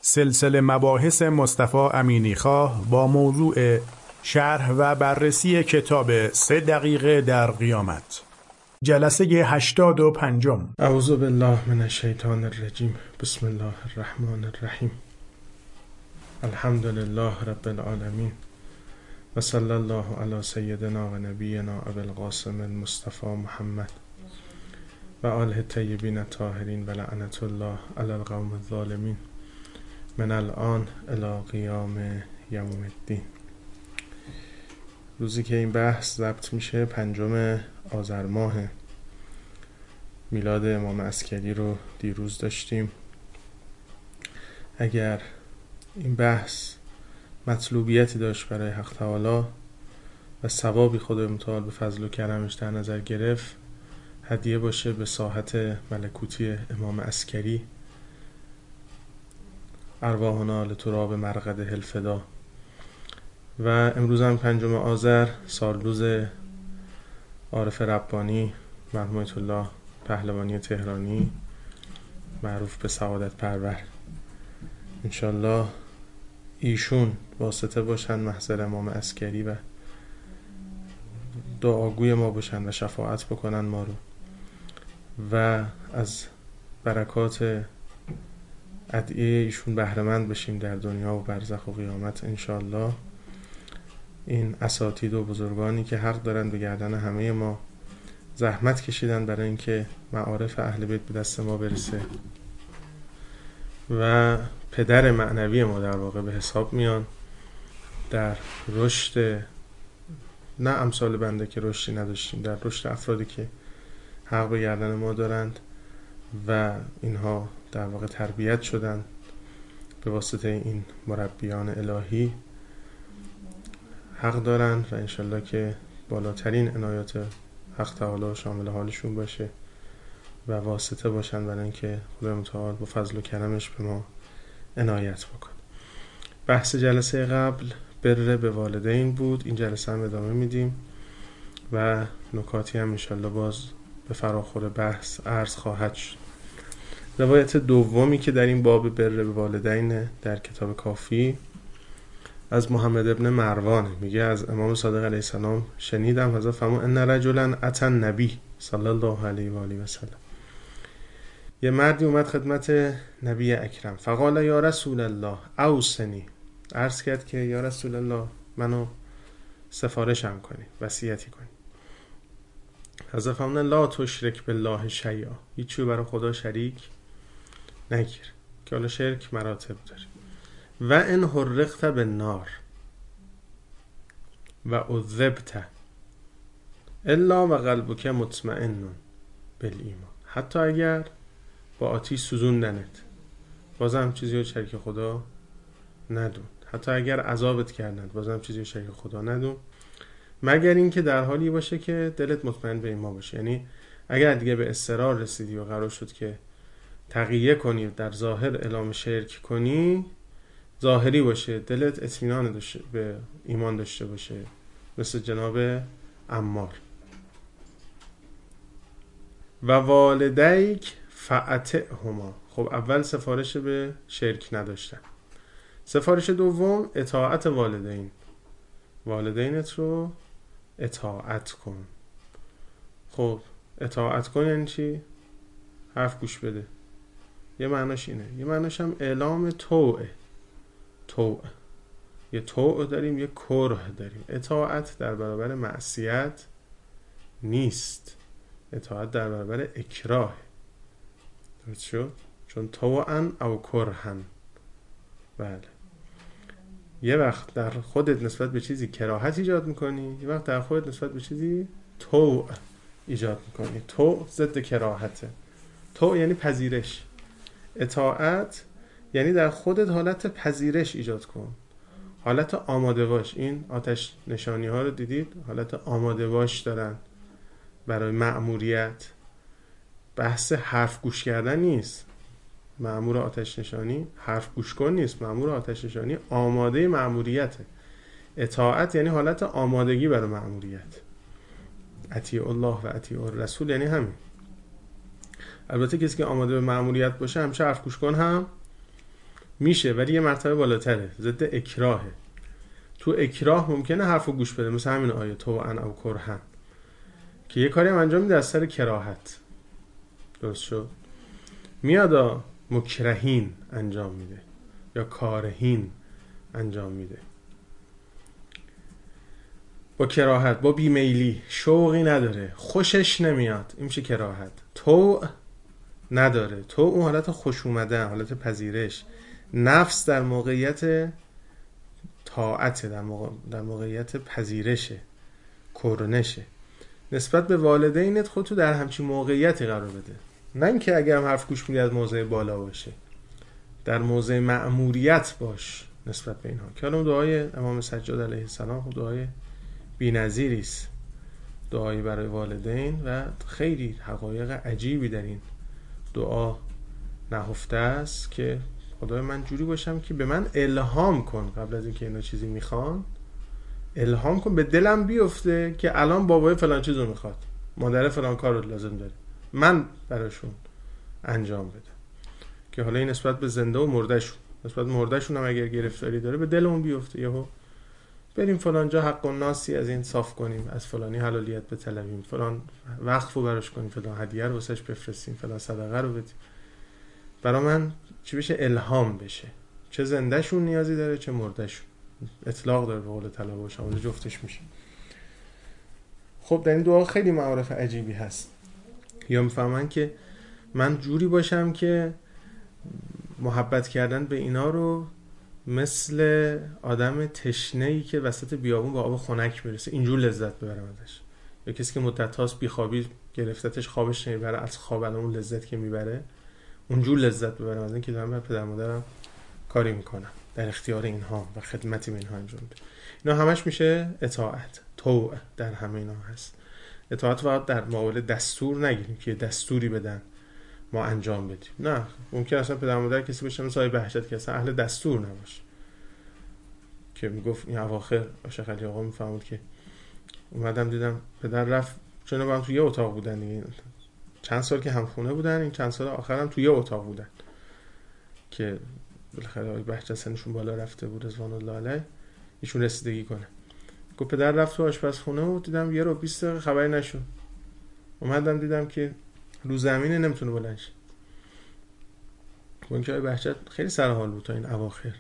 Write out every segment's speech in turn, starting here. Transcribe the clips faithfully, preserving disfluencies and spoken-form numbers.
سلسله مباحث مصطفی امینیخواه با موضوع شرح و بررسی کتاب سه دقیقه در قیامت، جلسه هشتاد و پنجم. اعوذ بالله من الشیطان الرجیم. بسم الله الرحمن الرحیم. الحمد لله رب العالمین و صلی الله علی سیدنا و نبینا ابی القاسم المصطفى محمد و آله الطیبین الطاهرین و لعنت الله علی القوم الظالمین من الان الی قیام یوم الدین. روزی که این بحث ضبط میشه پنجم آذر ماه میلاد امام عسکری رو دیروز داشتیم. اگر این بحث مطلوبیتی داشت برای حق تعالی و ثوابی خدای متعال به فضل و کرمش در نظر گرفت، هدیه باشه به ساحت ملکوتی امام عسکری، ارواحنا لتراب مرقد الفدا. و امروز هم پنجم آذر، سالروز عارف ربانی مرحوم آیت الله پهلوانی تهرانی معروف به سعادت پرور. انشالله ایشون واسطه باشن محضر امام عسکری و دعاگوی ما باشن و شفاعت بکنن ما رو و از برکات ادعیه ایشون بهره‌مند بشیم در دنیا و برزخ و قیامت انشالله. این اساتید و بزرگانی که حق دارن به گردن همه ما زحمت کشیدن برای اینکه معارف اهل بیت به دست ما برسه و پدر معنوی ما در واقع به حساب میان در رشد، نه امثال بنده که رشدی نداشتیم، در رشد افرادی که حق به گردن ما دارند و اینها در واقع تربیت شدن به واسطه این مربیان الهی. حق دارن و انشالله که بالاترین عنایات حق تعالی شامل حالشون باشه و واسطه باشن برای اینکه خدای متعال با فضل و کرمش به ما عنایت بکن. بحث جلسه قبل بر به والدین بود. این جلسه هم ادامه میدیم و نکاتی هم انشالله باز به فراخور بحث عرض خواهد شد. روایت دومی که در این باب بر به والدین در کتاب کافی از محمد ابن مروان میگه از امام صادق علیه السلام شنیدم حضرت فرمود ان رجلا اتى النبی صلی الله علیه و آله و سلم. یه مردی اومد خدمت نبی اکرم فقال یا رسول الله اوصنی، عرض کرد که یا رسول الله منو سفارشم کنی، وصیتی کنی. حضرت فرمود لا تشرک بالله شیئا، هیچی برای خدا شریک نگیر، که حالا شرک مراتب داره. و ان حرقت بالنار و عذبت الا و قلبک مطمئن بالایمان، حتی اگر با آتیش سوزوندنت بازم چیزی رو شریک خدا ندون، حتی اگر عذابت کردند بازم چیزی رو شریک خدا ندون، مگر این که در حالی باشه که دلت مطمئن به ایمان باشه. یعنی اگر دیگه به اضطرار رسیدی و قرار شد که تقیه کنی، در ظاهر اعلام شرک کنی، ظاهری باشه، دلت اطمینان داشته به ایمان داشته باشه، مثل جناب عمار. و والدیک فاطعهما، خب اول سفارش به شرک نداشتن. سفارش دوم اطاعت والدین، والدینت رو اطاعت کن. خب اطاعت کن یعنی چی؟ حرف گوش بده. یه معناش اینه، یه معناش هم اعلام طوعه. طوع، یه طوع داریم، یه کره داریم. اطاعت در برابر معصیت نیست، اطاعت در برابر اکراه. درست شد؟ چون طوعن او کرهن. بله، یه وقت در خودت نسبت به چیزی کراهت ایجاد میکنی، یه وقت در خودت نسبت به چیزی طوع ایجاد میکنی. طوع ضد کراهته. طوع یعنی پذیرش. اطاعت یعنی در خودت حالت پذیرش ایجاد کن، حالت آماده باش. این آتش نشانی ها رو دیدید، حالت آماده باش دارن برای مأموریت. بحث حرف گوش کردن نیست. مأمور آتش نشانی حرف گوش کن نیست، مأمور آتش نشانی آماده مأموریته. اطاعت یعنی حالت آمادگی برای مأموریت. اطیع الله و اطیع الرسول یعنی همین. البته کسی که آماده به مأموریت باشه همیشه حرف گوش کن هم میشه ولی یه مرتبه بالاتره، ضد اکراهه. تو اکراه ممکنه حرفو گوش بده، مثل همین آیه طوعا او کرها، که یه کاری هم انجام میده از سر کراهت. درست شد؟ میادا مکرهین انجام میده یا کارهین انجام میده، با کراهت، با بیمیلی، شوقی نداره، خوشش نمیاد، این میشه کراهت. تو نداره، تو اون حالت خوش اومدن، حالت پذیرش. نفس در موقعیت طاعت، در, موقع... در موقعیت پذیرشه، کرنشه. نسبت به والدینت خودتو در همچین موقعیتی قرار بده، نه اینکه اگر هم حرف گوش میدی از موضع بالا باشه، در موضع مأموریت باش نسبت به اینها. که الان دعای امام سجاد علیه السلام خب دعای بی‌نظیری است، دعایی برای والدین، و خیلی حقایق عجیبی در این دعا نهفته است که خدای من جوری باشم که به من الهام کن، قبل از اینکه اینا چیزی میخوان الهام کن، به دلم بیفته که الان بابای فلان چیزو میخواد، مادر فلان کار رو لازم داره، من براشون انجام بدم. که حالا این نسبت به زنده و مردهشون، نسبت به مردهشون هم اگر گرفتاری داره به دلمون بیفته، یهو بریم فلان جا حق الناسی از این صاف کنیم، از فلانی حلالیت بطلبیم، فلان وقف رو براش کنیم، فلان هدیه رو واسش بفرستیم، فلان صدقه رو بدیم. برای من چی بشه؟ الهام بشه، چه زندهشون نیازی داره چه مردهشون. اطلاق داره به قول طلبه، شامل جفتش میشه. خب در این دعا خیلی معارف عجیبی هست. یا میفهمن که من جوری باشم که محبت کردن به اینا رو مثل آدم تشنه‌ای که وسط بیابون با آب خنک میرسه اینجور لذت ببرم ازش، یا کسی که مدت هاست بیخوابی گرفتتش خوابش نمیبره، از خواب الان اون لذت که میبره اونجور لذت ببرم از این که دارم بر پدر مادرم کاری میکنم، در اختیار اینها و خدمتی به اینها انجام میدم. اینا همش میشه اطاعت. طوع در همه اینا هست. اطاعت فقط در مقابل دستور نگیریم که دستوری بدن ما انجام بدیم، نه، ممکن اصلا پدر مادر کسی باشه مثل آقای بهجت که اصلا اهل دستور نباشه، که میگفت این اواخر شیخ علی آقا میفهمود که اومدم دیدم پدر رفت، چون با هم توی یه اتاق بودن دیگه، چند سال که همخونه بودن، این چند سال آخر هم توی یه اتاق بودن که بالاخره آقای بهجت سنشون بالا رفته بود رضوان الله علیه، ایشون رسیدگی کنه. گفت پدر رفت تو آشپزخونه و دیدم یه رو بیست دقیقه خبری نشد، اومدم دیدم که رو زمینه نمیتونه بلند شه. اون که آقای بهجت خیلی سرحال بود تا این اواخر،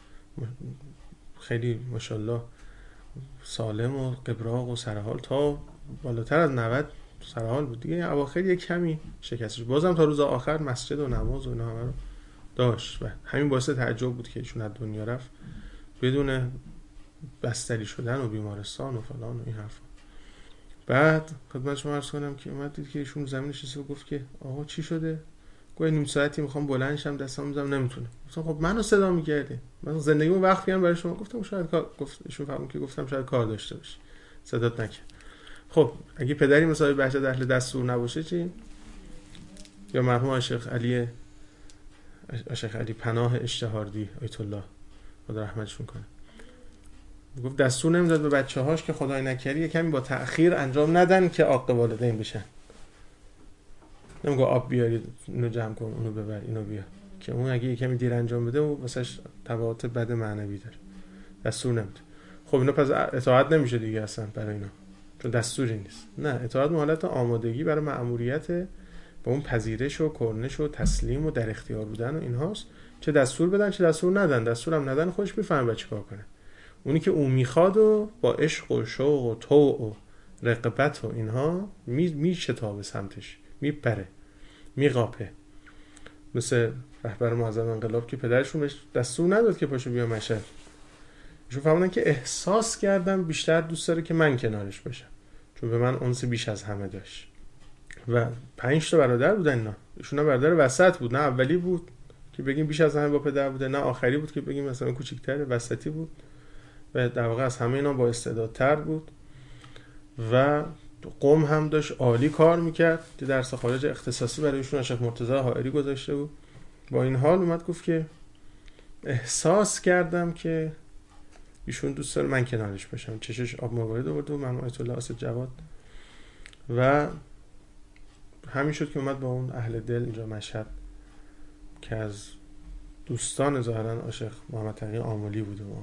خیلی ماشاءالله سالم و قبراق و سرحال، تا بالاتر از نود سرحال بود دیگه. اواخر یک کمی شکستش، بازم تا روز آخر مسجد و نماز و اینا همه رو داشت و همین باعث تعجب بود که ایشون از دنیا رفت بدون بستری شدن و بیمارستان و فلان و این حرفا. بعد خدمت شما عرض کنم که اومد دید که ایشون زمین نشسته و گفت که آقا چی شده؟ گفت نیم ساعتی میخوام بلند شم دستام میذارم نمیتونه. گفتم خب منو صدا می‌کردی، من زندگیمو وقت میام برای شما. گفتم شاید کار، گفت ایشون فهمون که گفتم شاید کار داشته باشی، صدات نکرد. خب اگه پدری مثلا بهجت اهل دستور نباشه چی؟ یا مرحوم شیخ علی شیخ علی پناه اشتهاردی آیت الله خدا رحمتشون کنه، گفت دستور نمیداد به بچه‌هاش که خدای نکرده کمی با تأخیر انجام ندن که عاق والدین بشن. نمیگه آب بیارید اینو جمع کن اونو ببر اینو بیا، که اون اگه یکمی دیر انجام بده و واسش تبعات بد معنوی داره، دستور نمیده. خب اینا پس اطاعت نمیشه دیگه اصلا برای اینا، چون دستوری نیست. نه، اطاعت حالت آمادگی برای مأموریت، با اون پذیرش و کرنش و تسلیم و در اختیار بودن و اینهاست. چه دستور بدن چه دستور ندن، دستورم ندن خودش میفهمه چه کار کنه. اونی که اون میخواد و با عشق و شوق و طوع و رغبت و اینها می میشتابه سمتش، میپره، میقاپه. مثل رهبر معظم انقلاب که پدرشون بهش دستور نداد که پاشو بیا مشهد، ایشون فهمیدن که احساس کردم بیشتر دوست داره که من کنارش باشم، چون به من انس بیش از همه داشت. و پنج تا برادر بودن اینا، ایشون برادر وسط بود، نه اولی بود که بگیم بیش از همه با پدر بوده، نه آخری بود که بگیم مثلا کوچیک‌تر، وسطی بود و در واقع از همه اینا با استعدادتر بود و قم هم داشت عالی کار میکرد که درس خارج اختصاصی برای ایشون شیخ مرتضی حائری گذاشته بود. با این حال اومد گفت که احساس کردم که ایشون دوست داره من کنارش باشم، چشش آب موارد آورد و من آیت الله اسد جواد و همین شد که اومد با اون اهل دل اینجا مشهد که از دوستان ظاهرا عاشق محمد تقی آملی بوده آقا.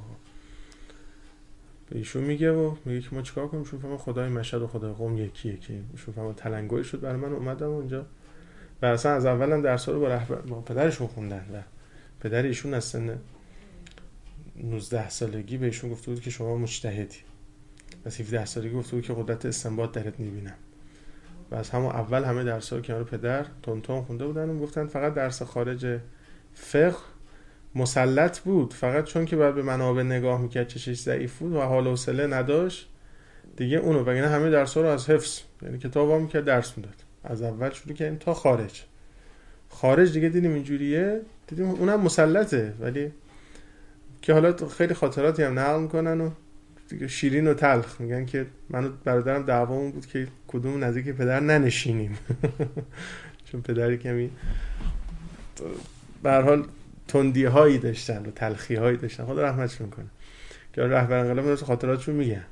به ایشون میگه و میگه که ما چیکار کنیم؟ ایشون فهمه خدای مشهد و خدای قم یکی یکی. ایشون فهمه تلنگری شد برای من، اومدم اونجا و اصلا از اولم درس‌ها رو با رهبر با پدرشون خوندن و پدر ایشون از سن نوزده سالگی به ایشون گفته بود که شما مجتهدی. از هفده سالگی گفته بود که قدرت استنباط درت میبینم. و از همون اول همه درس‌ها رو کنار پدر تون تون خونده بودن و گفتن فقط درس خارج فقه مسلط بود، فقط چون که بعد به منابع نگاه میکرد چشش ضعیف بود و حال و حوصله نداشت دیگه اونو، وگرنه همه درس‌ها رو از حفظ، یعنی کتاب وا میکرد درس میداد. از اول شروع کردیم تا خارج. خارج دیگه دیدیم اینجوریه، دیدیم اونم مسلطه، ولی که حالا خیلی خاطراتی هم نقل میکنن و دیگه شیرین و تلخ میگن که من و برادرم دعوامون بود که کدوم نزدیک پدر ننشینیم چون پدری کمی به هر حال تندی هایی داشتن و تلخی هایی داشتن، خدا رحمتشون کنه، که رهبر انقلاب مثل خاطراتشون میگن.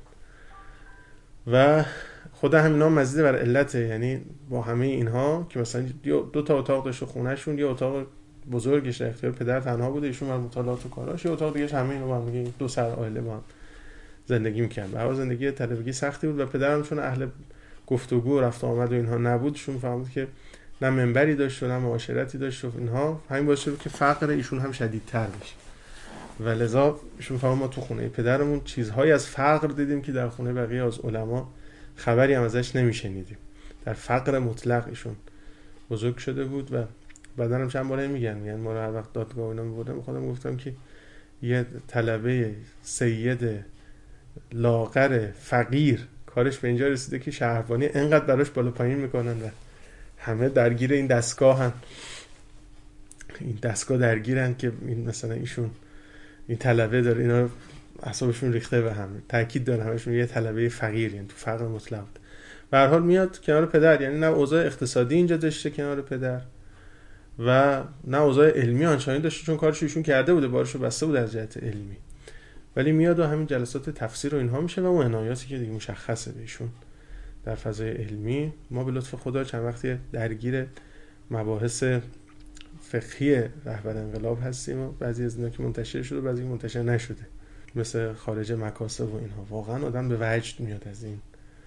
و خدا همینا مزید بر علته، یعنی با همه اینها که مثلا دو تا اتاق داشت خونهشون، یه اتاق بزرگش در اختیار پدر تنها بوده، ایشون بر مطالعات و کاراش، یه اتاق دیگه همه اینو با هم میگه دو سر عائله با هم زندگی میکردن. به هر زندگی طلبگی سختی بود و پدرم چون اهل گفتگو و رفت و آمد و اینها نبود، شون فهمید که نه منبری داشت و نه معاشرتی داشت و اینها، همین باعث شد که فقر ایشون هم شدیدتر بشه. و لذا ایشون فهمید ما تو خونه پدرمون چیزهایی از فقر دیدیم که در خونه بقیه از علما خبری هم ازش نمیشنیدیم. در فقر مطلق ایشون بزرگ شده بود و بعدن هم چند باره میگن میگن ما رو هر وقت دادگاه اینا میبردم خودم گفتم که یه طلبه سید لاغر فقیر کارش به اینجا رسیده که شهربانی انقدر براش بالا پایین میکنن و همه درگیر این دستگاهن، این دستگاه درگیرن که این مثلا ایشون این طلبه داره اینا اعصابشون ریخته به هم، تاکید داره همشون یه طلبه فقیر، یعنی تو فقر مطلق. به هر حال میاد کنار پدر، یعنی نه اوضاع اقتصادی اینجا داشته کنار پدر و نه اوضاع علمی آنچنانی داشته، چون کارش ایشون کرده بوده، بارشو بسته بود از جهت علمی، ولی میاد و همین جلسات تفسیر و اینها میشه و اون عنایاتی که دیگه مشخصه بهشون در فضای علمی. ما به لطف خدا چند وقتی درگیر مباحث فقهی رهبر انقلاب هستیم و بعضی از اینا که منتشر شده و بعضی منتشر نشده، مثل خارج مکاسب و اینها. واقعا آدم به وجد میاد از این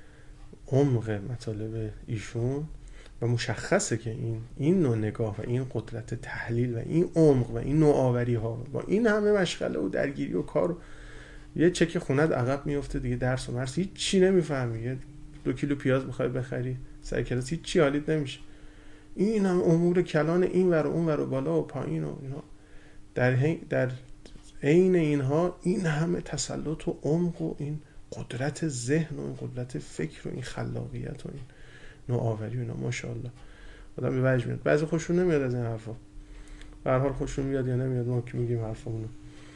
عمق مطالب ایشون و مشخصه که این این نوع نگاه و این قدرت تحلیل و این عمق و این نوآوری ها با این همه مشغله و درگیری و کار، یه چک خونت عقب میفته دیگه، درس و مرس هیچ چی نمیفهمی، یه دو کیلو پیاز میخوای بخری سر کلاس هیچ چی حالیت نمیشه. این هم امور کلان این ور و اون ور و بالا و پایین و اینا، در در عین اینها این همه تسلط و عمق و این قدرت ذهن و این قدرت فکر و این خلاقیت و این نوآوری و اینا، ماشاءالله آدم به وجد میاد. بعضی خوششون نمیاد از این حرفا، به هر حال خوششون میاد یا نمیاد ما که میگیم حرفمونو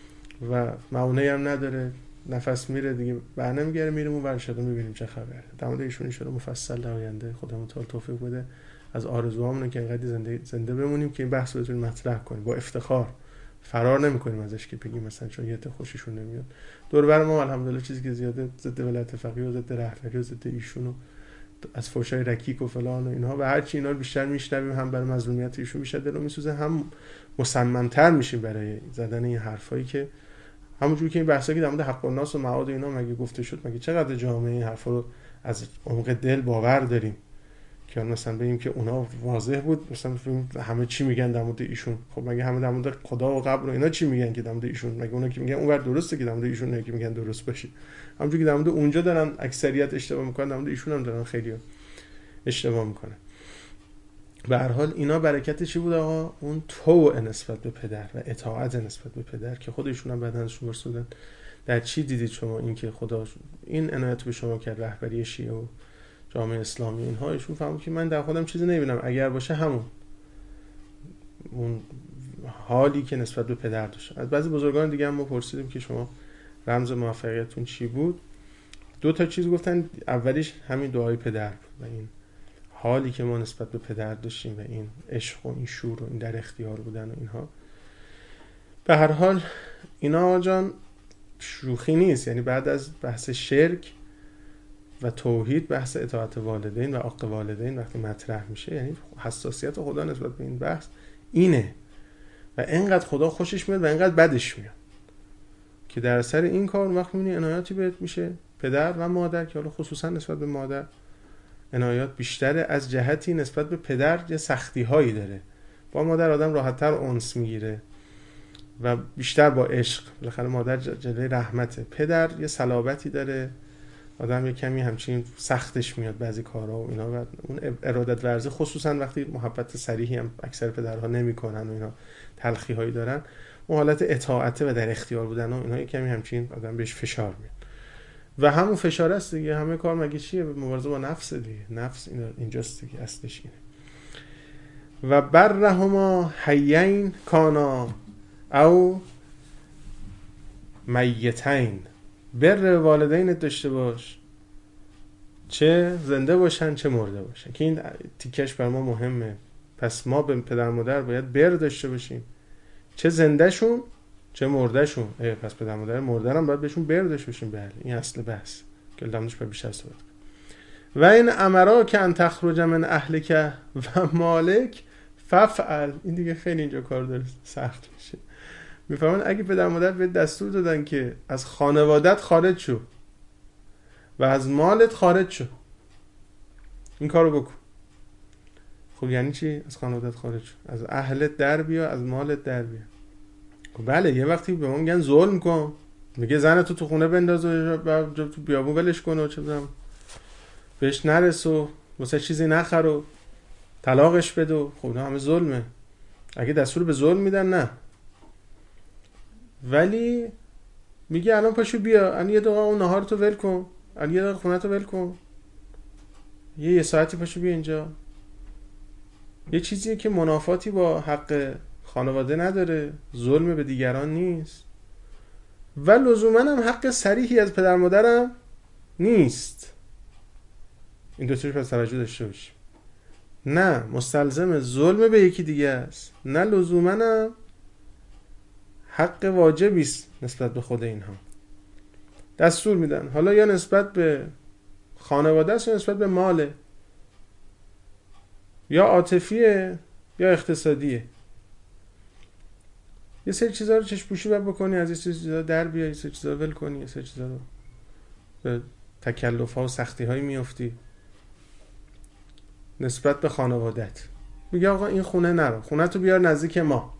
و معونه‌ای هم نداره، نفس میره دیگه بر نمیگره، میریم اون ورشاد میبینیم چه خبره. در مورد ایشون ان شاءالله مفصل در آینده خدا متعال توفیق بده. از آرزوهامونه که انقدر زنده زنده بمونیم که این بحث رو بتونیم مطرح کنیم با افتخار، فرار نمی‌کنیم ازش که بگیم مثلا چون یه ته خوششون نمیاد. دور بر ما الحمدلله چیزی که زیاده ضد ولایت فقیه و ضد رهبری و ضد ایشون و از فحشای رکیک و فلان و اینها و هر چی اینا رو بیشتر میشنویم، هم برای مظلومیت ایشون بیشتر دلو میسوزه، هم مصمم‌تر میشیم برای زدن این حرفایی که همونجوری که این بحثا که در مورد حق الناس و معاد اینا مگه گفته شد، مگه چقدر جامعه این حرفا رو از عمق دل باور داریم که مثلا بگیم که اونا واضح بود، مثلا همه چی میگن در مورد ایشون، خب مگه همه در مورد خدا و قبر و اینا چی میگن که در مورد ایشون، مگه اونا که میگن اونور درسته که در مورد ایشون نه که میگن درست باشه، همونجوری که در مورد اونجا دارن اکثریت اشتباه میکنن در مورد ایشون هم دارن خیلی اشتباه میکنن. به هر حال اینا برکت چی بود آقا؟ اون طوع نسبت به پدر و اطاعت نسبت به پدر که خودشون هم بعدن ازشون برسودن. در چی دیدید شما این که خدا این عنایت به شما کرد، رهبری شیعه و جامعه اسلامی اینها؟ ایشون فهمید که من در خودم چیزی نمیبینم، اگر باشه همون اون حالی که نسبت به پدر داشت. از بعضی بزرگان دیگه هم ما پرسیدیم که شما رمز موفقیتتون چی بود؟ دو تا چیز گفتن، اولیش همین دعای پدر بود و این حالی که ما نسبت به پدر داشتیم و این عشق و این شور و این در اختیار بودن و اینها. به هر حال اینا جان شوخی نیست، یعنی بعد از بحث شرک و توحید بحث اطاعت والدین و عق والدین وقتی مطرح میشه، یعنی حساسیت خدا نسبت به این بحث اینه و اینقدر خدا خوشش میاد و اینقدر بدش میاد که در اثر این کار وقت میبینی عنایاتی بهت میشه. پدر و مادر که حالا خصوصا نسبت به مادر عنایات بیشتره، از جهتی نسبت به پدر یه سختی هایی داره. با مادر آدم راحت‌تر انس میگیره و بیشتر با عشق، بالاخره مادر جلوه رحمته. پدر یه صلابتی داره، آدم یه کمی همچین سختش میاد بعضی کارها و اینا، و اون ارادت ورزی خصوصا وقتی محبت صریحی هم اکثر پدرها نمیکنن و اینا تلخی هایی دارن، اون حالت اطاعت و در اختیار بودن و اینا یه کمی همچین آدم بهش فشار میاد و همون فشار است دیگه. همه کار مگه چیه؟ مبارزه با نفس دیگه. نفس اینجاست دیگه، اصلش اینه. و برهما حیین کانا او میتین، بر والدین داشته باش چه زنده باشن چه مرده باشن، که این تیکش بر ما مهمه. پس ما به پدر مادر باید بر داشته باشیم، چه زنده شون چه مرده شون. پس پدر مادر مرده هم باید بهشون بر داشته باشیم. بله این اصل بحث که لامدش به بیشتر صحبت کنم. و این امرا که ان تخرج من اهلک و مالک ففعل، این دیگه خیلی اینجا کار داره سخت میشه. میفهمن اگه پدر مادر به دستور دادن که از خانوادت خارج شو و از مالت خارج شو، این کارو بکن. خب یعنی چی از خانوادت خارج شو؟ از اهلت در بیا، از مالت در بیا. خب بله یه وقتی به ما میگن ظلم کن، میگه زنتو تو خونه بنداز و تو بیابون ولش کن و چه بدم بهش نرس و واسه چیزی نخر و طلاقش بده، خب نه همه ظلمه. اگه دستور به ظلم میدن نه، ولی میگه الان پاشو بیا، الان یه دقیقه اون نهارتو ول کن، الان یه دقیقه خونه‌تو ول کن، یه یه ساعتی پاشو بیا اینجا. یه چیزیه که منافاتی با حق خانواده نداره، ظلم به دیگران نیست و لزوما هم حق صریحی از پدر مادرم نیست. این دو تاش پس توجه داشته باشیم. نه مستلزم ظلم به یکی دیگه است، نه لزوما هم حق واجبی است نسبت به خود اینها. دستور میدن، حالا یا نسبت به خانواده است یا نسبت به ماله، یا عاطفیه یا اقتصادیه. یه سری چیزا رو چشم‌پوشی باید بکنی، از یه سری چیزا در بیای، یه سری چیزا ول کنی، یه سری چیزا رو به تکلف‌ها و سختی‌های میافتی نسبت به خانوادت. میگه آقا این خونه نرو، خونه تو بیار نزدیک ما.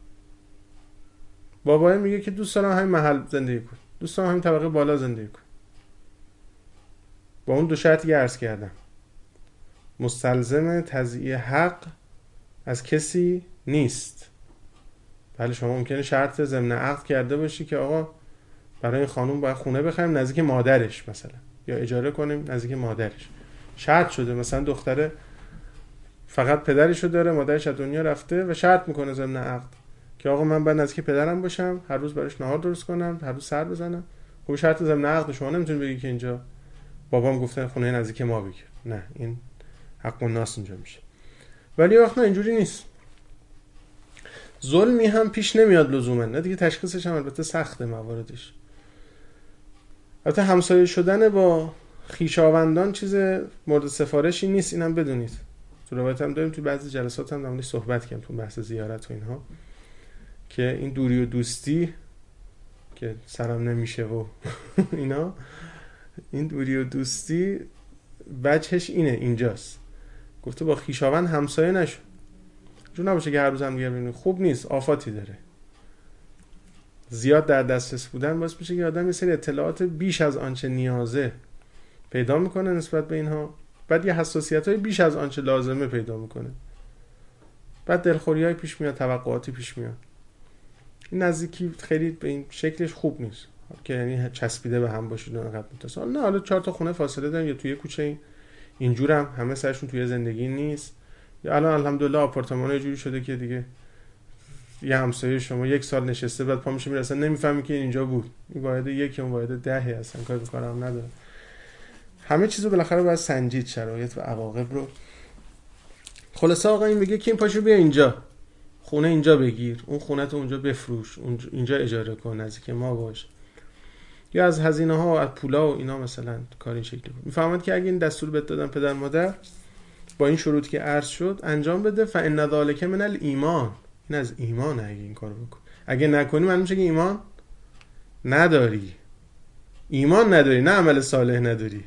بابای میگه که دوست دارم همین محل زندگی کن، دوست دارم همین طبقه بالا زندگی کن. با اون دو شرطی که عرض کردم، مستلزم تضییع حق از کسی نیست. بله شما ممکنه شرط ضمن عقد کرده باشی که آقا برای این خانوم باید خونه بخریم نزدیک مادرش مثلا، یا اجاره کنیم نزدیک مادرش. شرط شده مثلا دختره فقط پدرشو داره، مادرش از دنیا رفته و شرط میکنه ضمن عقد که آقا من باید نزدیک پدرم باشم، هر روز براش نهار درست کنم، هر روز سر بزنم. خب شرط ضمن عقد، شما نمیتونی بگی که اینجا بابام گفته خونه نزدیک ما بگیر. نه، این حق الناس اینجا میشه. ولی وقت نه اینجوری نیست. ظلمی هم پیش نمیاد لزوما، نه دیگه تشخیصش هم البته سخته مواردش. البته همسایه شدن با خویشاوندان چیز مورد سفارشی نیست، اینم بدونید. تو روایت هم داریم، تو بعضی جلسات هم داریم صحبت کردیم تو بحث زیارت و اینها، که این دوری و دوستی که سرم نمیشه و اینا، این دوری و دوستی وجهش اینه، اینجاست. گفته با خویشاوند همسایه نشو، چون نباشه که هر روز هم دیگه ببینید، خوب نیست، آفاتی داره. زیاد در دسترس بودن باعث میشه که آدم یه سری اطلاعات بیش از آنچه نیازه پیدا میکنه نسبت به اینها، بعد یه حساسیت‌های بیش از آنچه لازمه پیدا میکنه، بعد دلخوری‌های پیش میاد، توقعاتی پیش میاد. این نزدیکی خیلی به این شکلش خوب نیست که یعنی چسبیده به هم باشید اونقدر متصل. نه حالا چهار تا خونه فاصله دارن یا توی کوچه این اینجورم همه سرشون توی زندگی نیست، یا الان الحمدلله آپارتمان جوری شده که دیگه یه همسایه شما یک سال نشسته بعد پا میشه میره اصلا نمیفهمی که اینجا بود، این واحد یکی اون واحد دهه، اصلا کار به کارم نداره. همه چیزو بالاخره باید سنجید، شرایط و عواقب رو. خلاصه آقا این میگه که این پاشو بیا اینجا، خونه اینجا بگیر، اون خونه تو اونجا بفروش، اینجا اجاره کن، نزدیک ما باش، یا از هزینه ها و از پولا و اینا مثلا کار این شکلی بود. میفهمید که اگه این دستور بهت دادن پدر مادر با این شروط که عرض شد انجام بده، فإن ذلک من الایمان، این از ایمانه. اگه این کارو بکن، اگه نکنی معلوم میشه که ایمان نداری. ایمان نداری، نه عمل صالح نداری.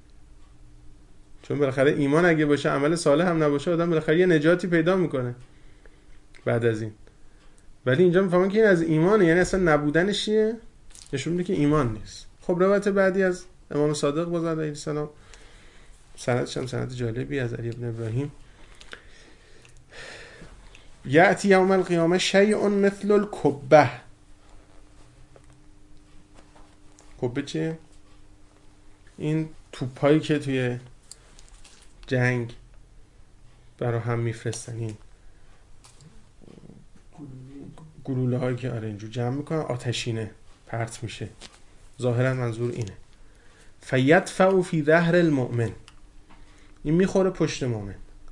چون بالاخره ایمان اگه باشه عمل صالح هم نباشه، آدم بالاخره یه نجاتی پیدا میکنه بعد از این. ولی اینجا میفهمن که این از ایمانه، یعنی اصلا نبودنش چیه؟ نشون میده که ایمان نیست. خب روایت بعدی از امام صادق باز علیه السلام، سندش هم سند جالبی از علی ابن ابراهیم. یأتی یوم القیامه شیء مثل الکبه. کبه چیه؟ این توپایی که توی جنگ برای هم میفرستن، این گلوله هایی که آره اینجور جمع میکنن، آتشینه پرت میشه. ظاهرا منظور اینه. فیدفع فی ظهر المؤمن، این میخوره پشت مؤمن.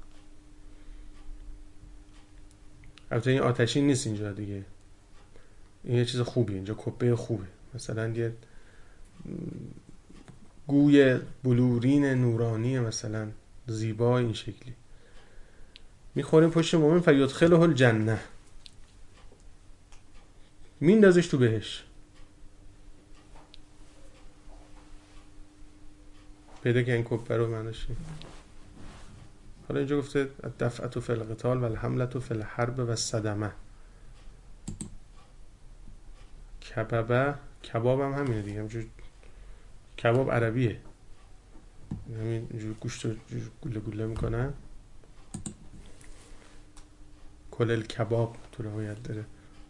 البته این آتشین نیست اینجا دیگه، این یه چیز خوبیه، اینجا کپه خوبه. مثلا یه گوی بلورین نورانی مثلا زیبا این شکلی میخوریم پشت مؤمن. فیدخله الجنه، میندازش تو بهش. پیدا که این کپه رو معنیش. حالا اینجا گفته الدفعة فی القتال و الحملة فی الحرب و الصدمه. کبابه، کباب هم همینه دیگه، همینجور کباب عربیه، همین اینجور گوشت رو گوله گوله میکنن. کلل کباب تو روایت داره.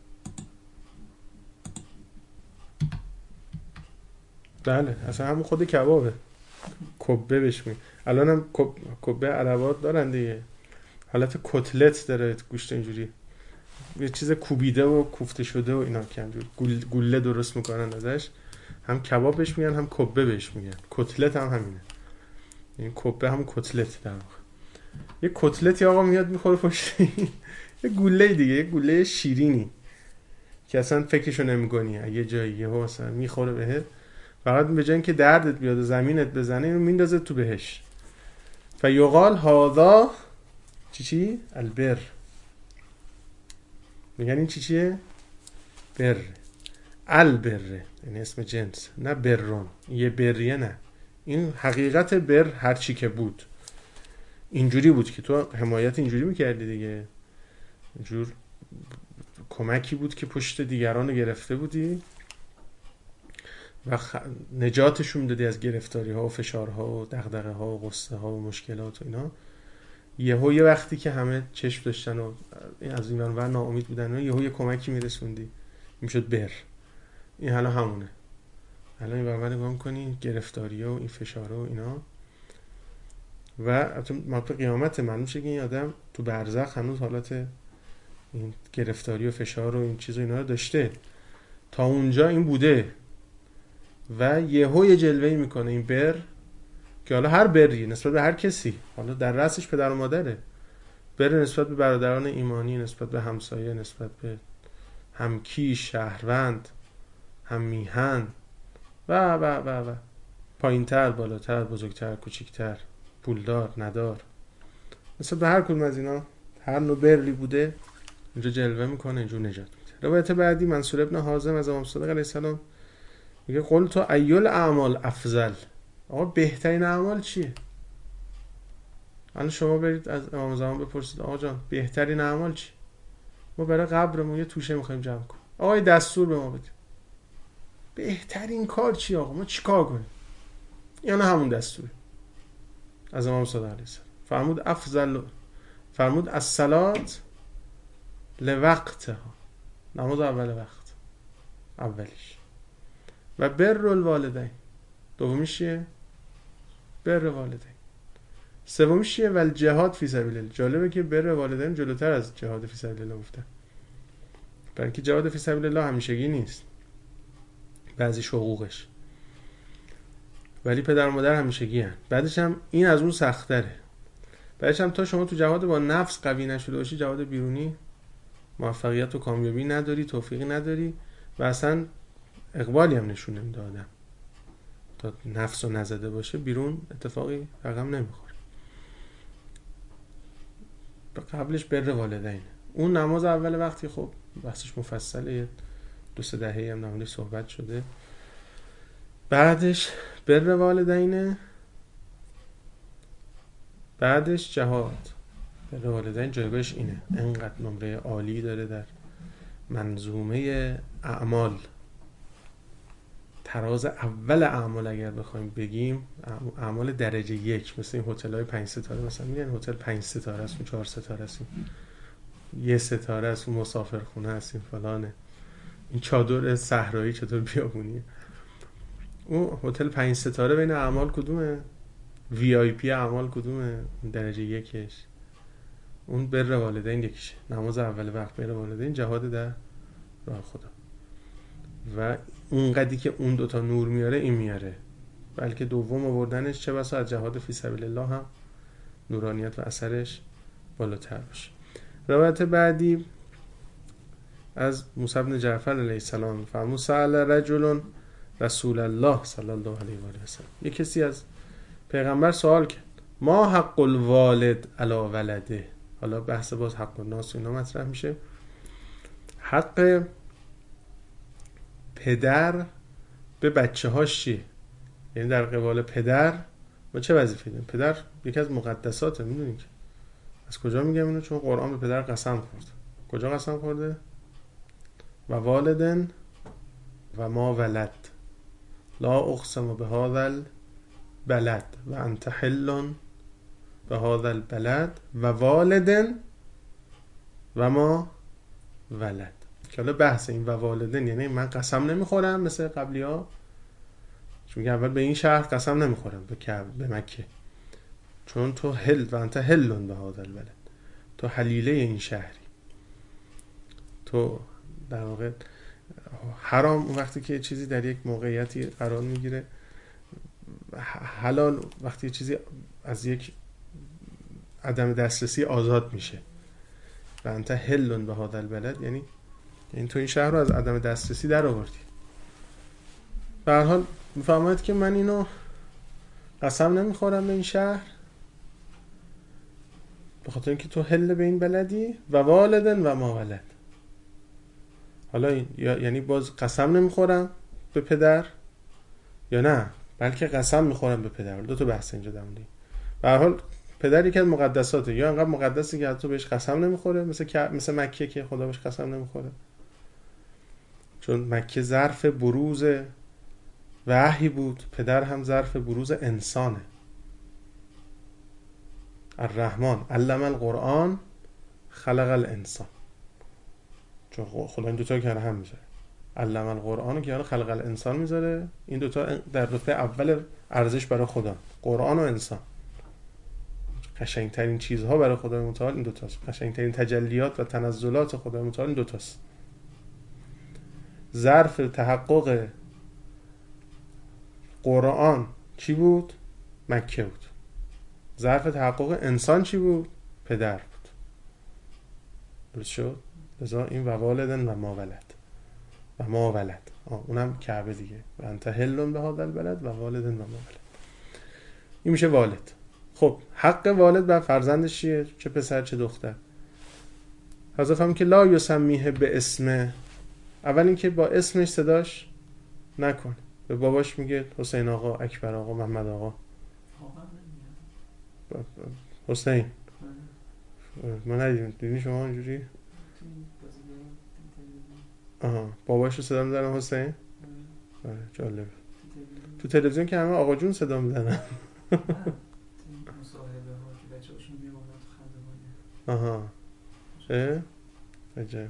بله اصلا همون خود کبابه، کبه بهش میگن. الان هم کب... کبه عربات دارن دیگه، حالت کتلت داره، گوشت اینجوری یه چیز کوبیده و کوفته شده و اینا که اینجوری گول... گوله درست میکنن ازش. هم کباب بهش میگن هم کبه بهش میگن. کتلت هم همینه، این کبه هم کتلت در واقع. یه کتلتی آقا میاد میخوره پشت یه گوله دیگه، یه گوله شیرینی که اصلا فکرشو نمیکنی اگه جایی یهو مثلا میخوره بهت، فقط به جای اینکه دردت بیاد زمینت بزنه اینو میندازه تو بهش. فیقال هذا چی چی؟ البر. میگن این چی چیه؟ بر. البر یعنی اسم جنس، نه برون، یه بریه نه. این حقیقت بر هر چی که بود اینجوری بود که تو حمایت اینجوری میکردی دیگه، اینجور کمکی بود که پشت دیگران رو گرفته بودی و خ... نجاتشون میدادی از گرفتاری ها و فشارها و دغدغه ها و غصه ها و مشکلات و اینا. یهو یه وقتی که همه چشم داشتن و از این ور ناامید بودن و یهو یه کمکی میرسوندی، میشد بر. این حالا همونه. الان این برابر نگاه کنی گرفتاری ها و این فشارها و اینا. و البته موقع قیامت معلوم میشه که این آدم تو برزخ هنوز حالت این گرفتاری و فشار و این چیز و اینا رو داشته. تا اونجا این بوده و یهو یه جلوه‌ای میکنه این بر، که حالا هر بری نسبت به هر کسی، حالا در رأسش پدر و مادره، بر نسبت به برادران ایمانی، نسبت به همسایه، نسبت به همکیش، شهروند، هم میهن و و و و پایینتر، بالاتر، بزرگتر، کوچیکتر، پولدار، ندار، نسبت به هر کدوم از اینا هر نوع بری بوده اینجا جلوه میکنه، اینجا نجات میده. روایت بعدی منصور ابن حازم از امام صادق علیه السلام میگه قل تو ایل اعمال افضل. آقا بهترین اعمال چیه؟ الان شما برید از امام زمان بپرسید آقا جان بهترین اعمال چی؟ ما برای قبرمون یه توشه میخوایم جمع کنیم، آقا دستور به ما بدید بهترین کار چی آقا، ما چی کار کنیم؟ یعنی همون دستور از امام صادق علیه السلام فرمود افضل، فرمود الصلات لوقتها، نماز اول وقت اولیش، و بر الوالدین، دومیش چیه؟ بر والدین، سومیش چیه؟ ول جهاد فی سبیل الله. جالبه که بر والدین جلوتر از جهاد فی سبیل الله گفته، برای اینکه جهاد فی سبیل الله همیشگی نیست، بعضیش حقوقش، ولی پدر و مادر همیشگی هن. بعدش هم این از اون سخت تره. بعدش هم تا شما تو جهاد با نفس قوی نشده باشی، جهاد بیرونی موفقیت و کامیابی نداری، توفیقی نداری و اصلا اقبالی هم نشون نمیده آدم. تا نفس رو نزده باشه بیرون اتفاقی رقم نمیخوره. قبلش بر والدین، اون نماز اول وقتی خب بحثش مفصله، دو سه دهه هم نمازش صحبت شده. بعدش بر والدینه، بعدش جهاد. بر والدین جایگاهش اینه، انقدر نمره عالی داره در منظومه اعمال. تراز اول اعمال اگر بخوایم بگیم اعمال درجه یک، مثل این هتل‌های پنج ستاره، مثلا میگن هتل پنج ستاره است و چهار ستاره است، یه ستاره است و مسافرخونه است، این فلانه، این چادر صحرایی چطور بیابونیه. اون هتل پنج ستاره بین اعمال کدومه؟ وی آی پی اعمال کدومه؟ درجه یکش اون بر والدین یکیشه، نماز اول وقت، بر والدین، جهاد در راه خدا. و اونقدری که اون دوتا نور میاره این میاره، بلکه دوم آوردنش چه بسا از جهاد فی سبیل الله هم نورانیت و اثرش بالاتر باشه. روایت بعدی از موسی بن جعفر علیه السلام فرمود سأل رجل رسول الله صلی الله علیه و آله و سلم، یک کسی از پیغمبر سوال کرد ما حق الوالد علی ولده. حالا بحث باز حق الناس اینا مطرح میشه. حق پدر به بچه هاش چیه؟ یعنی در قبال پدر ما چه وظیفه داریم؟ پدر یکی از مقدساته، میدونید که از کجا میگم اینو؟ چون قرآن به پدر قسم خورد. کجا قسم خورده؟ و والدن و ما ولد لا اقسم به هذا البلد و انت حل به هذا البلد و والدن و ما ولد. که حالا بحث این و والدن یعنی من قسم نمیخورم مثل قبلی ها، چون میگه اول به این شهر قسم نمیخورم، به کعبه، به مکه، چون تو حل و انت حلون به هذا البلد، تو حلیله این شهری، تو در واقع حرام اون وقتی که چیزی در یک موقعیتی قرار میگیره، حلال وقتی چیزی از یک عدم دسترسی آزاد میشه. و انت حلون به هذا البلد یعنی این تو این شهر رو از عدم دسترسی در آوردی. به هر حال میفهمید که من اینو قسم نمیخورم به این شهر به خاطر اینکه تو حل به این بلدی و والدن و ما ولد. حالا این یعنی باز قسم نمیخورم به پدر یا نه، بلکه قسم میخورم به پدر. دو تا بحث اینجا داریم. به هر حال پدر یکی از مقدساته، یا انقدر مقدسی که حتی بهش قسم نمیخوره، مثل مثل مکه که خدا بهش قسم نمیخوره، چون مکه ظرف بروز وحی بود، پدر هم ظرف بروز انسانه. الرحمن علم القرآن خلق الانسان، چون خدا این دوتا که هم میذاره، علم القرآن که خلق الانسان میذاره، این دوتا در رتبه اول ارزش برای خدا، قرآن و انسان. قشنگترین چیزها برای خدای متعال این دوتاست، قشنگترین تجلیات و تنزلات خدای متعال این دوتاست. ظرف تحقق قرآن چی بود؟ مکه بود. ظرف تحقق انسان چی بود؟ پدر بود. درست شد؟ لذا این و والدن و ما ولد و ما ولد اونم کعبه دیگه، و انت حلون به هذا البلد و والدن و ما ولد، این میشه والد. خب حق والد بر فرزندش چیه؟ چه پسر چه دختر؟ حضرت هم که لا یسمیه به اسمه، اول اینکه با اسمش صداش نکن. به باباش میگه حسین آقا، اکبر آقا، محمد آقا. حسین من ندیدیم، دیدین شما اینجوری؟ آها، باباش رو صدا میزنن حسین؟ آره جالب. تو تلویزیون که همه آقا جون صدا میزنن. آها اه عجب.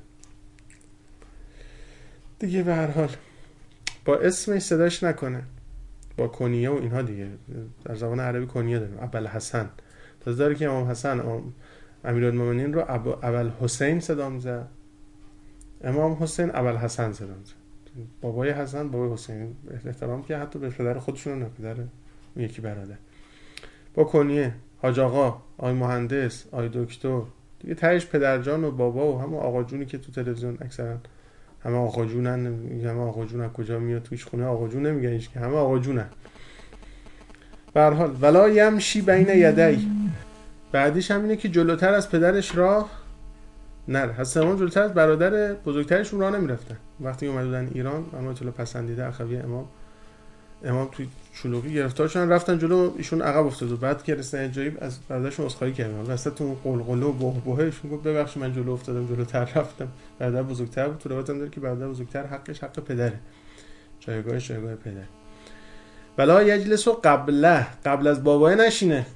دیگه به هر حال با اسمش صداش نکنه، با کنیه و اینها دیگه. در زبان عربی کنیه داریم، ابوالحسن. تازه داره که امام حسن امیرالمومنین رو ابوالحسین صدا میزد، امام حسین ابوالحسن صدا میزد. بابای حسن بابای حسین، احترام که حتی به پدر خودشون نه، پدر اون یکی برادر. با کنیه حاج آقا، آی مهندس، آی دکتر، دیگه تهش پدرجان و بابا و همه آقا جونی که تو تلویزیون اکثرا همه آقا جونن. همه آقا جون از کجا میاد؟ توش خونه آقا جون نمیگن هیچ که، همه آقا جونن. به هر حال ولا یمشی بین یدی، بعدیش هم اینه که جلوتر از پدرش راه نره. حضرت امام جلوتر از برادر بزرگترشون راه نمیرفتن. وقتی اومد بودن ایران، رحمت الله پسندیده اخوی امام، امام توی شلوغی گرفتار شدن، رفتن جلو، ایشون عقب افتاد و بعد که رسیدن جایی از برادرشون عذرخواهی کردن. وسط اون قلقله و بهبههشون گفت ببخشید من جلو افتادم، جلوتر رفتم. برادر بزرگتر بود. تو روایت هم داره که برادر بزرگتر حقش حق پدره، جایگاهش جایگاه پدر. ولا یجلسو قبله، قبل از بابای نشینه.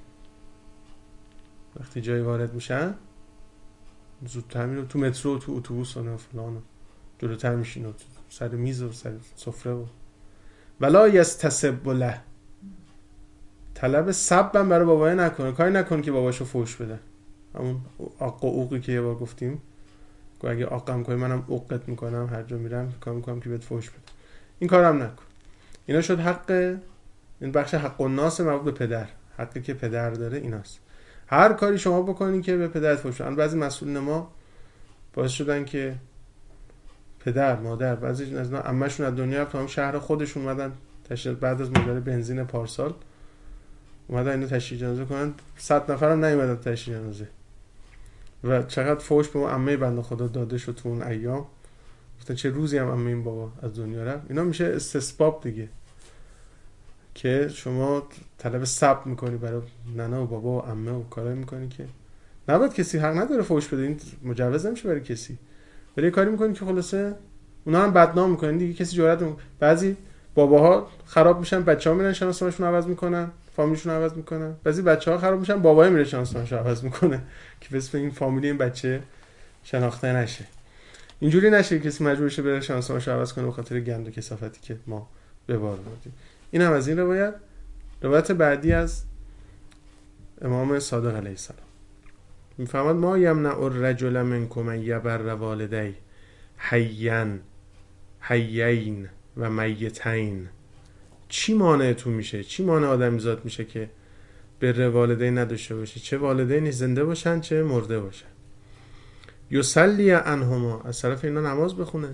وقتی جایی وارد میشن زودتر میره تو مترو و تو اتوبوس و فلان، جلوتر میشینه سر میز و سر سفره. و ولا یستسب له، طلب سبم برای بابای نکنه، کاری نکنه که باباشو فوش بده. همون آق و اوقی که یه بار گفتیم، که اگه آقم کنی منم اوقت میکنم، هر جا میرم کار میکنم که بهت فوش بده. این کارم نکن. اینا شد حق، این بخش حق الناس مربوط به پدر، حقی که پدر داره ایناست. هر کاری شما بکنین که به پدرت فوش بده. بعضی مسئولین ما باعث شدن که پدر، مادر، بعضی از اینا عمه‌شون از دنیا رفت، تا هم شهر خودشون اومدن تشریح، بعد از ماجرای بنزین پارسال اومدن اینو تشریح جنازه کنن، صد نفرم نیومدن تشریح جنازه. و چقدر فوش به اون عمه بنده خدا داده شد تو اون ایام. گفتن چه روزی هم عمه این بابا از دنیا رفت. اینا میشه استسباب دیگه، که شما طلب ثبت میکنی برای ننه و بابا و عمه و کارایی میکنی که نباید. کسی حق نداره فوش بده، این مجوز نمیشه برای کسی. ولی کاری میکنی که خلاصه اونا هم بدنام میکنن دیگه. کسی جرئت نمیکنه. بعضی باباها خراب میشن، بچه‌ها میرن شناسنامه‌شون عوض میکنن، فامیلشون عوض میکنن. بعضی بچه‌ها خراب میشن، بابای میره شناسنامه‌شو عوض میکنه که بس این فامیلی این بچه شناخته نشه. اینجوری نشه کسی مجبور شه بره شناسنامه‌شو عوض کنه به خاطر گند و کثافتی که ما به بار آوردیم. این هم از این روایت. روایت بعدی از امام صادق علیه السلام میفرماد ما یمنع الرجل منکم یبر والدی حیا حیین و میتین. چی مانعتون میشه، چی مانع آدمیزاد میشه که بر والدین نداشته باشه، چه والدینی زنده باشن چه مرده باشن. یصلی عنهما، از طرف اینا نماز بخونه.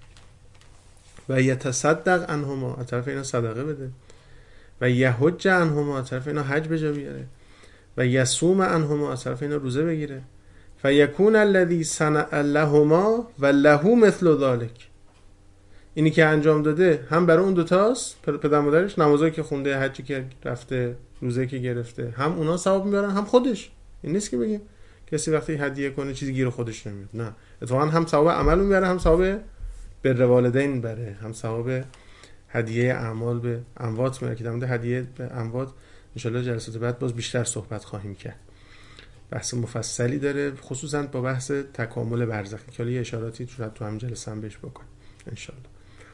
و یتصدق عنهما، از طرف اینا صدقه بده. و یحج عنهما، از طرف اینا حج بجا بیاره. و یصوم عنهما، از طرف اینا روزه بگیره. فیکون الذی صنع لهما و له مثل ذلک. اینی که انجام داده هم برای اون دوتاست، پدر مادرش، نمازایی که خونده، حجی که رفته، روزه که گرفته، هم اونا ثواب میبرن هم خودش. این نیست که بگیم کسی وقتی هدیه کنه چیزی گیر خودش نمیاد. نه، اتفاقا هم ثواب عمل میبره، هم ثواب بر والدین میبره، هم ثواب هدیه اعمال به اموات میبره. که در مورد هدیه به اموات ان شاءالله جلسات بعد باز بیشتر صحبت خواهیم کرد. بحث مفصلی داره، خصوصا با بحث تکامل برزخی که حالا یه اشاراتی تو همین جلسه هم بهش بکنیم ان شاءالله.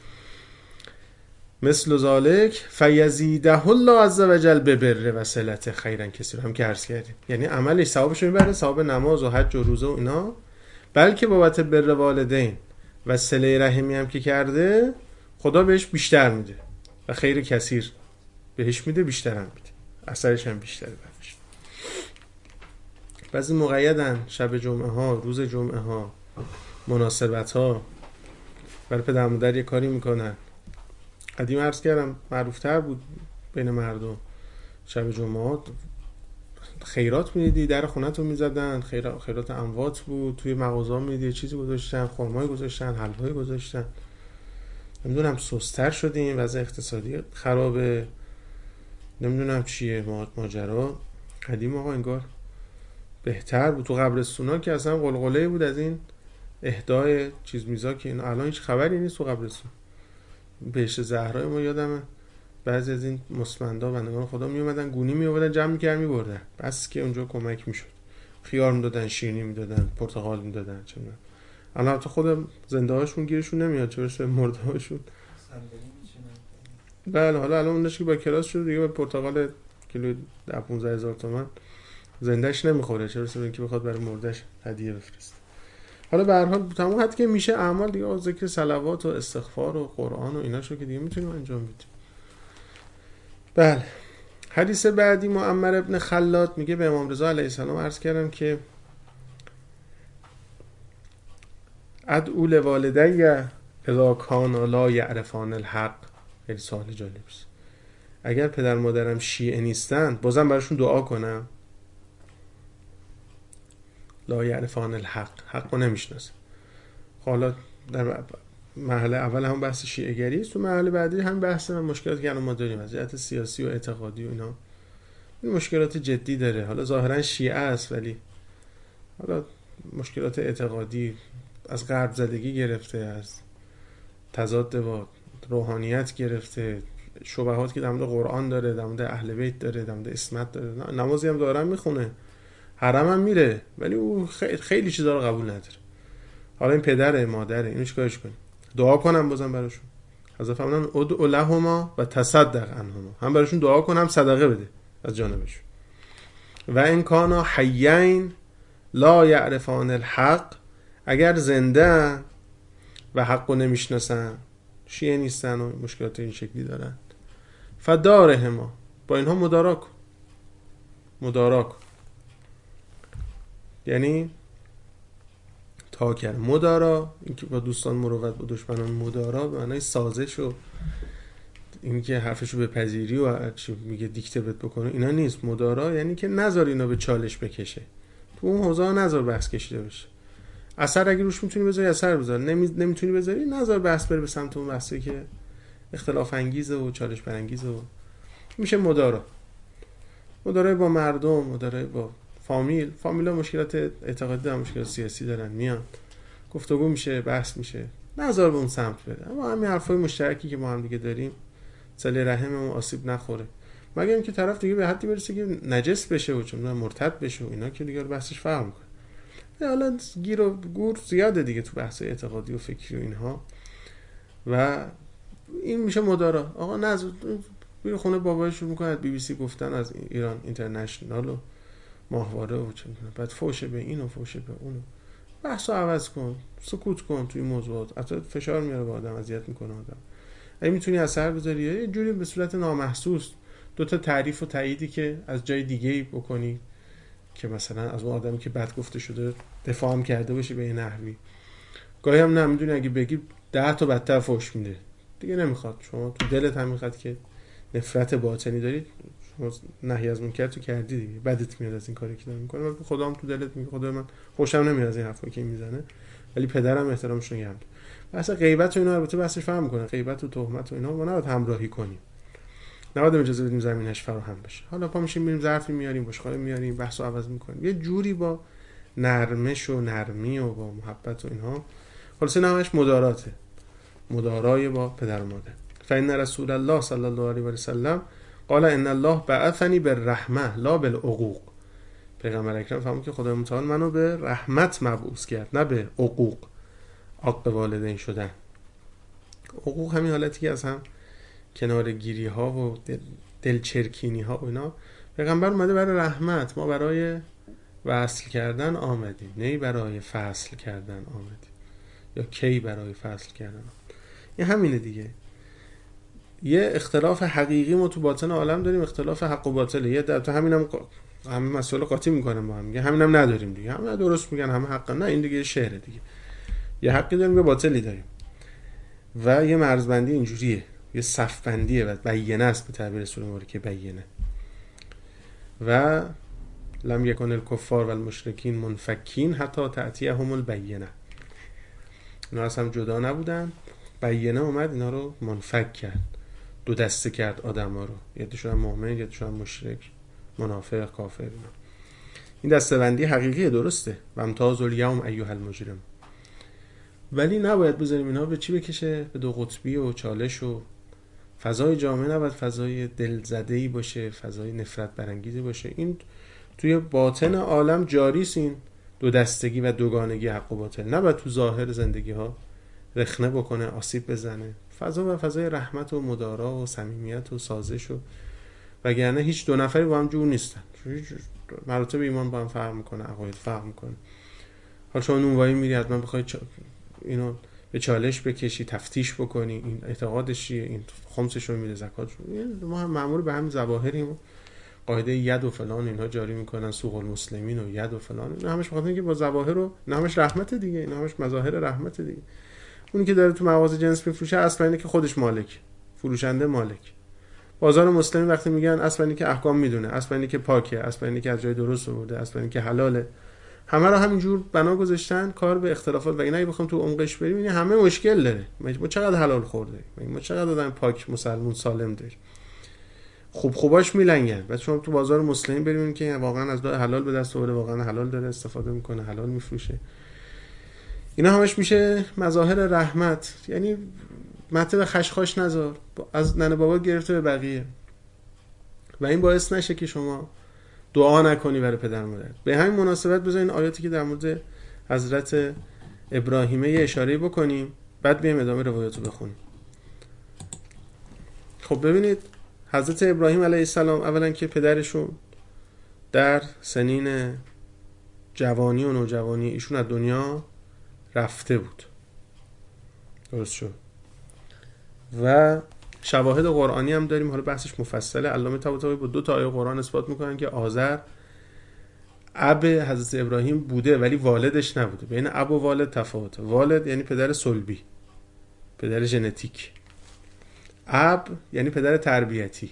مثل ذالک فیزیده الله عز وجل ببر و صلت خیرا کثیر، هم که عرض کردیم. یعنی عملش ثوابش میبره، ثواب نماز و حج و روزه و اینا، بلکه بابت بر والدین و صله رحمی هم که کرده خدا بهش بیشتر میده و خیر کثیر بهش میده، بیشتر هم میده، اثرش هم بیشتره برش. بعضی مقیدن شب جمعه ها، روز جمعه ها، مناسبت ها، برای پدر مادر یه کاری میکنن. قدیم عرض کردم معروفتر بود بین مردم شب جمعات خیرات میدیدی، در خونتو میزدن، خیرات, خیرات اموات بود، توی مغازه میدیدی چیزی گذاشتن، خرمای گذاشتن، حلوایی گذاشتن. نمیدونم سستر شدیم، وضع اقتصادی خرابه، نمیدونم چیه ماجرا. قدیم آقا انگار بهتر بود. تو قبرستونا که اصلا قلقله بود از این اهدای چیز میزا که این الان هیچ خبری نیست. تو قبرستون بهشت زهرای ما یادمه بعضی از این مسمندا بندگان خدا می اومدن گونی می آوردن جمع می‌کردن می‌بردن، بس که اونجا کمک میشد. خیار میدادن، شیرینی میدادن، پرتقال میدادن. چه می‌دونم الان تو خود زنده هاشون گیرشون نمیاد، چه برسه مرده هاشون. بله حالا الان اونش که با کلاس شد دیگه، با پرتقال کیلو ده پانزده هزار تومان زندهش نمیخوره، چه برسه اینکه بخواد برای مردهش هدیه بفرسته. حالا به هر حال تمام حد که میشه اعمال دیگه، ذکر صلوات و استغفار و قرآن و ایناشو که دیگه میتونیم انجام بدیم. بله. حدیث بعدی معمر ابن خلاد میگه به امام رضا علیه السلام عرض کردم که ادعو لوالدی اذا کانا لا یعرفان الحق. خیلی سوال جالبی است. اگر پدر مادرم شیعه نیستن بازم براشون دعا کنم؟ لا یعرفان الحق، حق رو نمیشناسن. حالا در مرحله اول هم بحث شیعه گری است، تو مرحله بعدی هم بحث مشکلاتی که ما داریم از جهت سیاسی و اعتقادی و اینا، این مشکلات جدی داره. حالا ظاهرا شیعه است ولی حالا مشکلات اعتقادی از غرب زدگی گرفته، از تضاد با روحانیت گرفته، شبهات که در مورد قرآن داره، در مورد اهل بیت داره، در مورد اسمت داره، نمازی هم دارن میخونه، حرم هم میره، ولی او خیلی, خیلی چیزا رو قبول نداره. حالا این پدره مادره، اینو چیکارش کنیم؟ دعا کنم بازم براشون. حضرت فرمودن ادعوا لهما و تصدق عنهما، هم براشون دعا کن هم صدقه بده از جانبشون. و ان کانا حیین لا یعرفان الحق، اگر زنده و حقو نمیشناسن، شیعه نیستن و مشکلات این شکلی دارن، فدارهما، با اینها مدارا کن. مدارا کن یعنی تا کرد. مدارا این که با دوستان مروت، با دشمنان مدارا به معنای سازش و این که حرفشو بپذیری و چی میگه دیکته بهت بکنه، اینا نیست. مدارا یعنی که نذار اینا به چالش بکشه، تو اون حوزه نذار بحث کشیده بشه. اثر اگه روش میتونی بذاری اثر بذار، نمی... نمیتونی بذاری نذار بحث بره به سمت اون بحثی که اختلاف انگیزه و چالش برانگیزه و میشه مدارا. مدارا با مردم، مدارا با فامیل. فامیلا مشکلات اعتقادی دارن، مشکلات سیاسی دارن، میان گفتگو میشه، بحث میشه، نذار به اون سمت بره. اما همین حرفای مشترکی که ما هم دیگه داریم، صله رحممون آسیب نخوره، مگر اینکه طرف دیگه به حدی برسه که نجس بشه و چون مرتد بشه و اینا، که دیگه بحثش فرق میکنه. حالا گیر و گور زیاده دیگه تو بحث اعتقادی و فکری و اینها، و این میشه مدارا. آقا نذار بیر خونه بابایش رو میکنه بی بی سی گفتن از ایران اینترنشنال و ماهواره و چه میکنه، بعد فوشه به این و فوشه به اون، بحثو عوض کن، سکوت کن توی موضوعات. حتی فشار میاره با آدم، اذیت میکنه آدم. اگه میتونی اثر بذاری یه جوری به صورت نامحسوس دو تا تعریف و تاییدی که از جای دیگه‌ای بکنی، که مثلا از اون آدمی که بد گفته شده دفاع هم کرده باشی به این نحوی. گاهی هم نمیدونی اگه بگی ده تا بدتر فوش میده دیگه، نمیخواد. شما تو دلت هم میخواد که نفرت باطنی دارید، شما نهی از منکر تو کردی دیگه، بدت میاد از این کاری که داره میکنه. خدا هم تو دلت میگه خدا من خوشم نمیاد از این حرفایی که میزنه، ولی پدرم احترامش نگم. بحث غیبت و اینا البته بحثش فهم میکنه، غیبت و تهمت و اینا ما نباید همراهی کنیم، نباید اجازه بدیم زمینش فراهم بشه. حالا پا میشیم میریم ظرفی میاریم، بشقاب میاریم، بحثو عوض میکنیم، یه جوری با نرمش و نرمی و با محبت و اینها. خلاص نامش مداراته، مدارای با پدر و مادر. فإن رسول الله صلی الله علیه و سلم قال ان الله بعثنی بالرحمه لا بالعقوق. پیغمبر اکرم فرمود که خدای متعال منو به رحمت مبعوث کرد، نه به عقوق، عاق والدین شدن. عقوق همین حالتی که از هم کنارگیری ها و دل دلچرکینی ها و اینا. پیغمبر اومده برای رحمت، ما برای وصل کردن آمدیم، نه برای فصل کردن آمدیم، یا کی برای فصل کردن. این همینه دیگه. یه اختلاف حقیقی ما تو باطن عالم داریم، اختلاف حق و باطله. یه در تو همینم همه مسئله قاطی میکنن با هم، میگه همینم نداریم دیگه، همه درست میگن، همه حق. نه، این دیگه شعره دیگه. یه حقی داریم، یه باطلی داریم، و یه مرزبندی اینجوریه، یه صفبندیه و بینه است به تعبیر رسول الله که بینه. و لم یکن الکفار و المشرکین منفکین حتی تأتیهم البینه. اینا از هم جدا نبودن، بینه اومد اینا رو منفک کرد، دو دسته کرد آدم ها رو، یه دوشون مؤمن، یه دوشون مشرک، منافق، کافر. اینا این دسته بندی حقیقیه، درسته. و امتاز الیوم ایها المجرم. ولی نباید بذاریم اینا به چی بکشه، به دو قطبی و چالش و فضای جامعه نباید فضای دلزده‌ای باشه، فضای نفرت برانگیزی باشه. این توی باطن عالم جاری است، این دو دستگی و دوگانگی حق و باطل. نباید تو ظاهر زندگی ها رخنه بکنه، آسیب بزنه. فضا و فضای رحمت و مدارا و صمیمیت و سازش و وگرنه هیچ دو نفری با هم جور نیستن. مراتب ایمان با هم فرق میکنه، عقاید فرق میکنه. حالا شما نونوایی میری حتما بخوای چا... اینو به چالش بکشی، تفتیش بکنی، این اعتقادش چیه، این خمسش رو میده، زکاتش رو. ما هم مأمور به همین ظواهریم، قاعده ید و فلان اینها جاری میکنن، سوق المسلمین و ید و فلان، اینا همش بخاطر اینکه با ظواهر و اینا همش رحمت دیگه، اینا همش مظاهر رحمت دیگه. اونی که داره تو مغازه جنس میفروشه اصلا اینه که خودش مالک، فروشنده مالک. بازار مسلمی وقتی میگن اصلا اینه که احکام میدونه، اصلا اینه که پاکه، اصلا اینه که از جای درست آورده، اصلا اینه که حلاله. همه رو همینجور بنا گذاشتن، کار به اختلافات. و اینا اگه بخوام تو عمقش بریم این همه مشکل داره. ما چقدر حلال خورده، ما چقدر آدم پاک مسلمون سالم داریم، خوب خوباش میلنگن. بعد شما تو بازار مسلمین بریم که واقعا از راه حلال به دست آورده، واقعا حلال داره استفاده میکنه، حلال میفروشه. اینا همش میشه مظاهر رحمت. یعنی مطلب خشخاش نذار، از ننه بابا گرفته به بقیه. و این باعث نشه که شما دعا نکنی برای پدر مادر. به همین مناسبت بذارین آیاتی که در مورد حضرت ابراهیمه یه اشاره بکنیم، بعد بیایم ادامه روایاتو بخونیم. خب ببینید حضرت ابراهیم علیه السلام اولا که پدرشون در سنین جوانی و نوجوانی ایشون از دنیا رفته بود، درست شد. و شواهد قرآنی هم داریم، حالا بحثش مفصله. علامه طباطبایی با دو تا آیه قرآن اثبات میکنن که آزر اب حضرت ابراهیم بوده ولی والدش نبوده. بین اب و والد تفاوته. والد یعنی پدر صلبی، پدر ژنتیک. اب یعنی پدر تربیتی،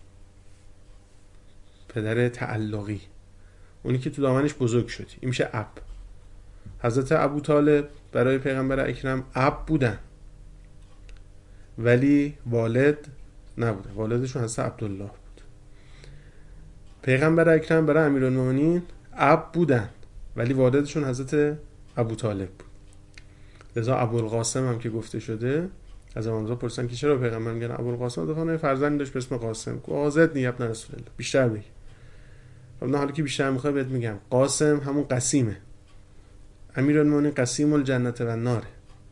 پدر تعلقی، اونی که تو دامنش بزرگ شدی، این میشه اب. حضرت ابو طالب برای پیغمبر اکرم اب بودن ولی والد نبوده، والدشون حضرت عبدالله بود. پیغمبر اکرم برای امیرالمومنین اب بودن ولی والدشون حضرت ابو طالب بود. لذا ابوالقاسم هم که گفته شده، از امامزاده پرسیدن که چرا پیغمبر میگن ابوالقاسم؟ دفعه فرزندی داشت به اسم قاسم. آزاد نیاب نه رسول الله، بیشتر بگی. نه حالا که بیشتر میخوای بهت میگم، قاسم همون قسیمه. امیرالمومنین قسیم الجنه و النار.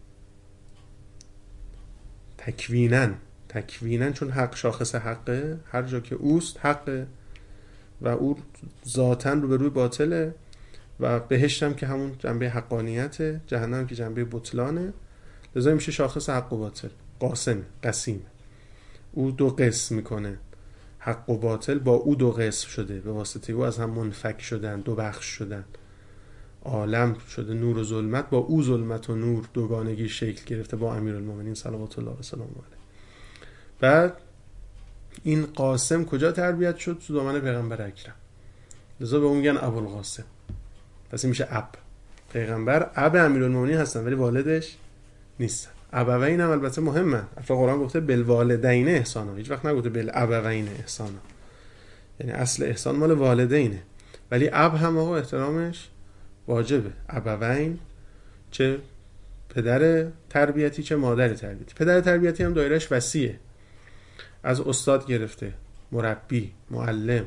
تکوینن تکوینن چون حق شاخص حقه، هر جا که اوست حقه و او ذاتاً رو به روی باطله. و بهشت هم که همون جنبه حقانیته، جهنم هم که جنبه بطلانه. لذا میشه شاخص حق و باطل. قاسم قسیم، او دو قسم میکنه، حق و باطل با او دو قسم شده، به واسطه او از هم منفک شدن، دو بخش شدن. عالم شده نور و ظلمت، با او ظلمت و نور دوگانگی شکل گرفته با امیرالمومنین صلوات الله و سلام علیه. بعد این قاسم کجا تربیت شد؟ تو دامن پیغمبر اکرم. لذا به اون میگن ابوالقاسم. پس این میشه اب. پیغمبر اب امیرالمومنین هستن ولی والدش نیستن. ابوین هم البته مهمه. البته قرآن گفته بالوالدین احسانا، هیچ وقت نگفته بالابوین احسانا. یعنی اصل احسان مال والدینه، ولی اب هم آقا احترامش واجبه. ابوین چه پدر تربیتی چه مادر تربیتی. پدر تربیتی هم دایرهش وسیعه، از استاد گرفته، مربی، معلم،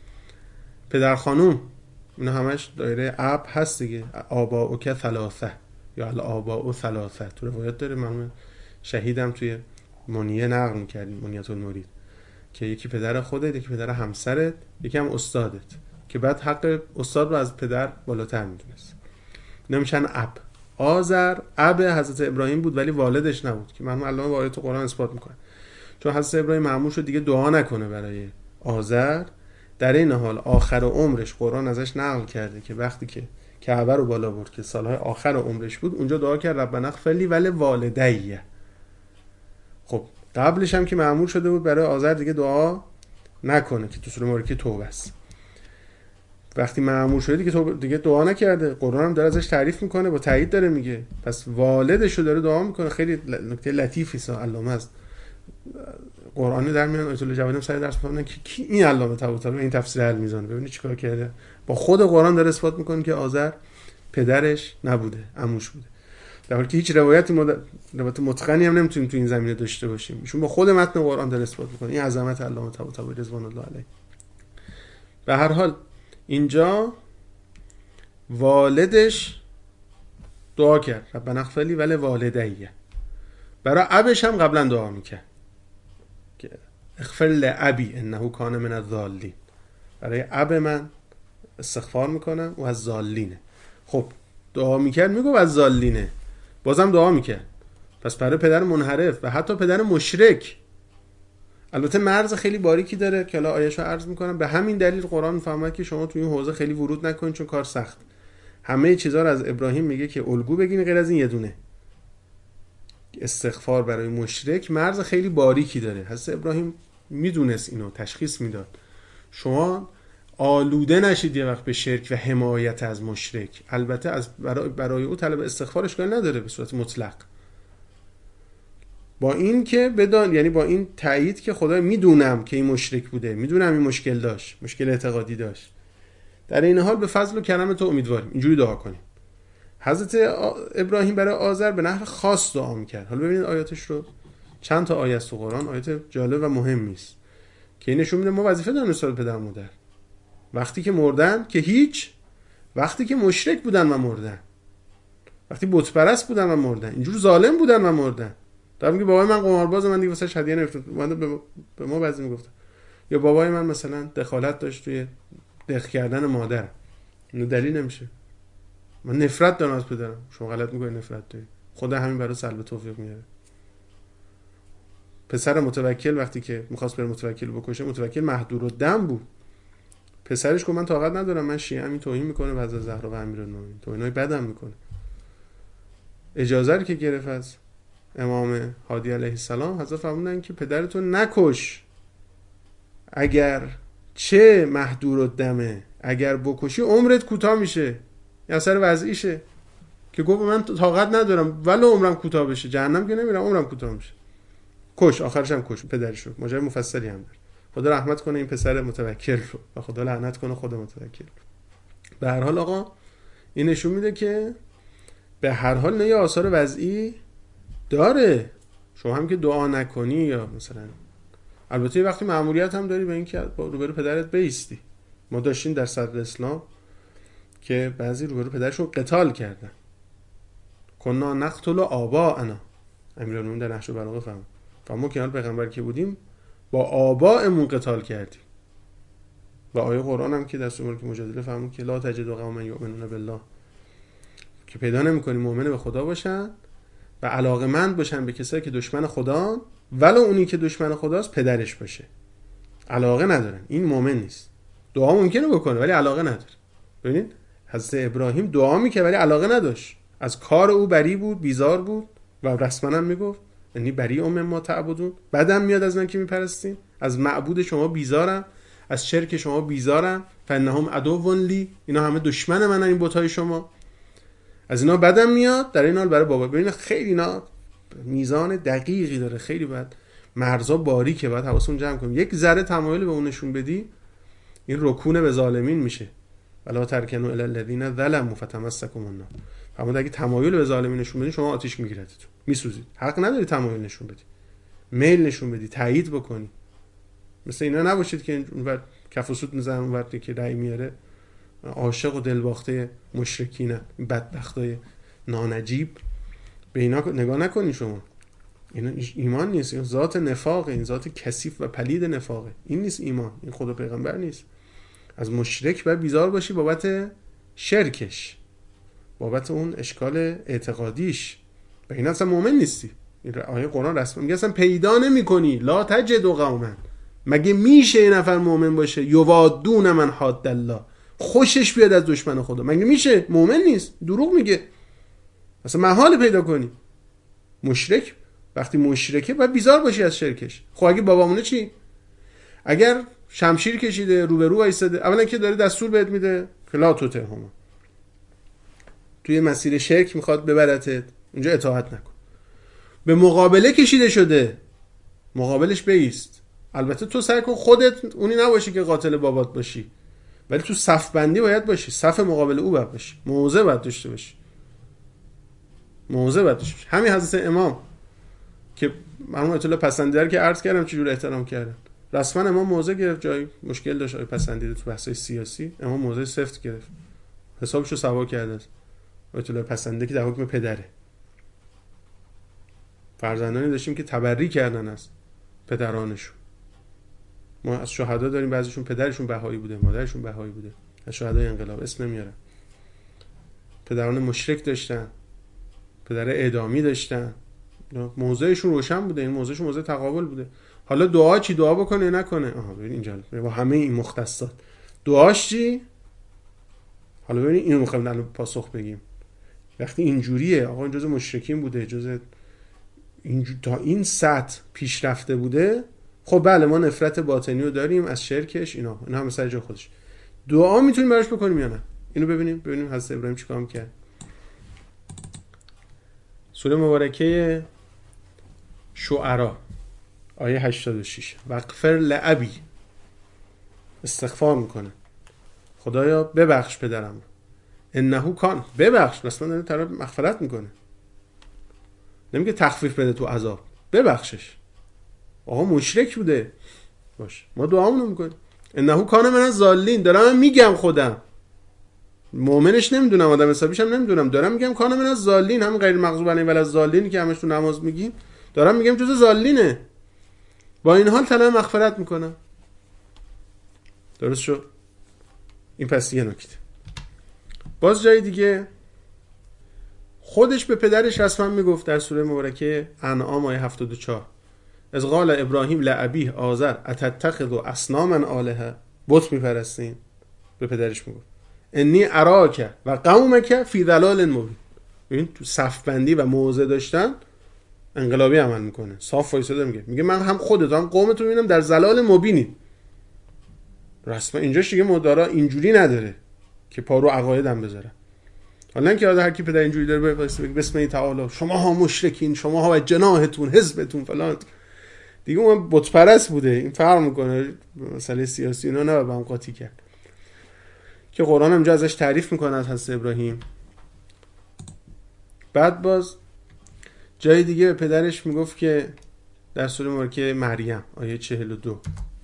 پدر خانوم، اینا همش دایره اب هست دیگه. آباؤک ثلاثه یا الآباء ثلاثه تو روایت داره. من شهیدم توی منیه نقل می‌کردیم، منیت المرید، که یکی پدر خودت، یکی پدر همسرت، یکی هم استادت، که بعد حق استاد رو از پدر بالاتر میدونست. نمیشن اب. آزر اب حضرت ابراهیم بود ولی والدش نبود، که مرحوم علامه با آیات قرآن اثبات میکنه. چون حضرت ابراهیم مأمور شد دیگه دعا نکنه برای آزر. در این حال آخر عمرش قرآن ازش نقل کرده که وقتی که کعبه رو بالا برد، که سالهای آخر عمرش بود، اونجا دعا کرد ربنا اغفر لی ولی والدی. خب قبلش هم که مأمور شده بود برای آزر دیگه دعا نکنه، که تو سوره مبارکه توبه است. وقتی مأمور شده دیگه تو دیگه دعا نکرده. قرآن هم داره ازش تعریف میکنه، با تایید داره میگه، پس والدش رو داره دعا میکنه. خیلی نکته لطیفی است. علامه است قرآن در میان آیت الله جوادی هم سر درس میخونن که کی این علامه طباطبایی این تفسیر حل میزنه. ببینید چیکار کرده، با خود قرآن داره اثبات میکنه که آزر پدرش نبوده، عموش بوده، در حالی که هیچ روایتی مد... روایت متقنی هم نمیتونیم تو این زمینه داشته باشیم. ایشون با خود متن قرآن داره اثبات میکنه این عظمت علامه طباطبایی رضوان الله علیه. به هر حال اینجا والدش دعا کرد ربنا اغفر لی ولی والدی. برای ابش هم قبلا دعا میکرد که اغفر لابی انه کان من الضالین. برای اب من استغفار میکنم و از ضالینه. خب دعا میکرد، میگو از ضالینه، بازم دعا میکرد. پس برای پدر منحرف و حتی پدر مشرک، البته مرز خیلی باریکی داره که الان آیه‌شو عرض میکنم. به همین دلیل قرآن میفهمه که شما تو این حوزه خیلی ورود نکنید چون کار سخت. همه چیزا رو از ابراهیم میگه که الگو بگین غیر از این یه دونه. استغفار برای مشرک مرز خیلی باریکی داره. حضرت ابراهیم میدونست اینو، تشخیص میداد. شما آلوده نشید یه وقت به شرک و حمایت از مشرک. البته از برای, برای او طلب استغفار اشکال نداره به صورت مطلق، با این که بدان، یعنی با این تایید که خدا میدونم که این مشرک بوده، میدونم این مشکل داشت، مشکل اعتقادی داشت، در این حال به فضل و کرم تو امیدواریم. اینجوری دعا کنیم. حضرت ابراهیم برای آذر به نحو خاص دعا میکرد. حالا ببینید آیاتش رو، چند تا آیه است تو قرآن، آیات جالب و مهمی است که این نشون میده ما وظیفه داریم نسبت پدر و مادر. وقتی که مردن که هیچ، وقتی که مشرک بودن و مردن، وقتی بت پرست بودن و مردن، اینجور ظالم بودن و مردن. در میگه بابای من قمارباز، من دیگه واسه هدیه نمی‌فرستم، من به ما بعضی میگفتن، یا بابای من مثلا دخالت داشت توی دخ کردن مادر. اینو دلیل نمیشه. من نفرت دارم از پدرم. شما غلط میکنید نفرت دارید. خدا همین برای سلب توفیق میاره. پسر متوکل وقتی که میخواست بره متوکل بکشه، متوکل مهدور الدم بود. پسرش گفت من طاقت ندارم، من شیعه همین توهین میکنه و حضرت زهرا و امیرالمومنین، توهینای بدم میکنه. اجازه رو که گرفت از امام هادی علیه السلام، حضرت فرمودن که پدرتو نکش، اگر چه مهدور الدمه، اگر بکشی عمرت کوتاه میشه. این اثر وضعیشه که گفت من طاقت ندارم ولی عمرم کوتاه بشه، جهنم که نمیرم، عمرم کوتاه میشه. کش، آخرش هم کش پدرش رو. ماجرای مفصلی هم داره. خدا رحمت کنه این پسر متوکل رو و خدا لعنت کنه خدا متوکل. به هر حال آقا این نشون میده که به هر حال نه یه آثار وضعی داره. شما هم که دعا نکنی یا مثلا، البته وقتی مأموریت هم داری به این که روبرو پدرت بیستی. ما داشتیم در صدر اسلام که بعضی روبرو پدرشون قتال کردن. کنا نقتل آباءنا، امیرالمومنین در نهج البلاغه فهم فهمو که حال پیغمبر که بودیم با آبائمون قتال کردیم. و آیه قرآن هم که در سوره مجادله فهمو که لا تجد قوما یؤمنون بالله، که پیدا نمی‌کنی مؤمن به خدا باشن و علاقه‌مند باشن به کسایی که دشمن خدا، ولو اونی که دشمن خداست پدرش باشه. علاقه ندارن، این مؤمن نیست. دعا ممکنه بکنه ولی علاقه نداره. ببینید حضرت ابراهیم دعا میکرد ولی علاقه نداشت. از کار او بری بود، بیزار بود و رسما هم میگفت یعنی بری ام ما تعبدون، بدم میاد از من که میپرستین، از معبود شما بیزارم، از شرک شما بیزارم، فانهم عدو لی، اینا همه دشمن منن این بتای شما، از اینا بدم میاد. در این حال برای بابا ببین خیلی اینا میزان دقیقی داره، خیلی باید مرزا باریکه، باید حواسون جمع کنیم. یک ذره تمایل به اون نشون بدی این رکون به ظالمین میشه. ولا ترکنوا الی الذین ظلموا فتمسکم النار. اما اگه تمایل به ظالمین نشون بدی شما آتیش میگیرتتون، میسوزید. حق نداری تمایل نشون بدی، میل نشون بدی، تایید بکنی. مثل اینا نباشید که اونور کف و سوت میزنن، اونور که رأی میاره عاشق و دلباخته مشرکین، بدبختای نانجیب. به اینا نگاه نکنی شما. این ایمان نیست، این ذات نفاقه، این ذات کثیف و پلید نفاقه. این نیست ایمان، این خدا پیغمبر نیست. از مشرک باید بیزار باشی بابت شرکش، بابت اون اشکال اعتقادیش. به این اصلا مؤمن نیستی. این آیه قرآن رسما میگه اصلا پیدا نمی‌کنی. لا تجد قوما، مگه میشه یه نفر مؤمن باشه یوادون من حاد الله، خوشش بیاد از دشمن خدا؟ مگه میشه؟ مؤمن نیست، دروغ میگه. اصلا محال پیدا کنی. مشرک وقتی مشرکه باید بیزار باشی از شرکش. خب اگه بابامونه چی؟ اگر شمشیر کشیده روبرو وایساده، اولا که داره دستور بهت میده که لا تطعهم، توی مسیر شرک میخواد ببرتت، اونجا اطاعت نکن. به مقابله کشیده شده، مقابلش بیست. البته تو سعی کن خودت اونی نباشی که قاتل بابات باشی، ولی تو صف بندی باید باشی، صف مقابل او باید باشی، موضع باید داشته باشی، موضع باید داشته باشی. همین حضرت امام که مرحوم آیت الله پسندیده که عرض کردم چجور احترام کردن، رسما امام موضع گرفت، جای مشکل داشت آیت پسندیده تو بحث‌های سیاسی، امام موضع سفت گرفت، حسابشو سوا کرده است. آیت الله پسندیده که در حکم پدره، فرزندانی داشتیم که تبری کردن از پدرانشون. ما از شهدا داریم بعضیشون پدرشون بهایی بوده، مادرشون بهایی بوده، از شهدای انقلاب اسم نمیارم. پدران مشرک داشتن، پدر اعدامی داشتن، موضعشون روشن بوده، این موضعشون موضع تقابل بوده. حالا دعا چی؟ دعا بکنه نکنه؟ آها ببین اینجا با همه این مختصات دعاش چی؟ حالا ببین اینو میخوایم الان پاسخ بگیم. وقتی اینجوریه آقا این جزء مشرکین بوده، جزء این تا این سطح پیشرفته بوده، خب بله ما نفرت باطنی رو داریم از شرکش، اینا اینا هم سر جای خودش. دعا میتونیم براش بکنیم یا نه؟ اینو ببینیم ببینیم حضرت ابراهیم چیکار میکرد. سوره مبارکه شعرا آیه هشتاد و شش. وغفر لأبی، استغفار میکنه، خدایا ببخش پدرم، انه کان، ببخش، مثلا داره طرف مغفرت میکنه، نمیگه تخفیف بده تو عذاب، ببخشش، آقا مشرک بوده باش، ما دعامونو میکنیم، انه کان من الضالین، دارم من میگم خودم مؤمنش نمیدونم، آدم حسابیش هم نمیدونم، دارم میگم کان من الضالین، هم غیر مغضوب علیهم ولا الضالین که همش تو نماز میگیم، دارم میگم جزء ضالینه، با این حال طلب مغفرت میکنم. درست شد؟ این پس یه نکته. باز جای دیگه خودش به پدرش رسما میگفت در سوره مبارکه انعام آیه هفتاد و چهار، از قال ابراهیم لابیه آزر اتتخذ اصناما آلهه، بت میپرستین. به پدرش میگفت انی اراک و قومک فی ضلال مبین. ببین تو صف بندی و موضع داشتن انقلابی عمل میکنه، صاف وایساده میگه میگه من هم خودت هم قومتو میبینم در ضلال مبینی. رسما اینجاش دیگه مدارا اینجوری نداره که پارو عقایدم بذاره. حالا اینکه هر کی پدر اینجوری داره بگه بسم الله تعالی شما ها مشرکین، شما ها و جناحتون حزبتون فلان، دیگه اون بت پرست بوده. این فرق میکنه، مسئله سیاسی اینا نه با هم قاطی کرد که قرآن هم ازش تعریف میکنه از حضرت ابراهیم. بعد باز جای دیگه به پدرش میگفت که در سوره مبارکه مریم آیه چهل و دو،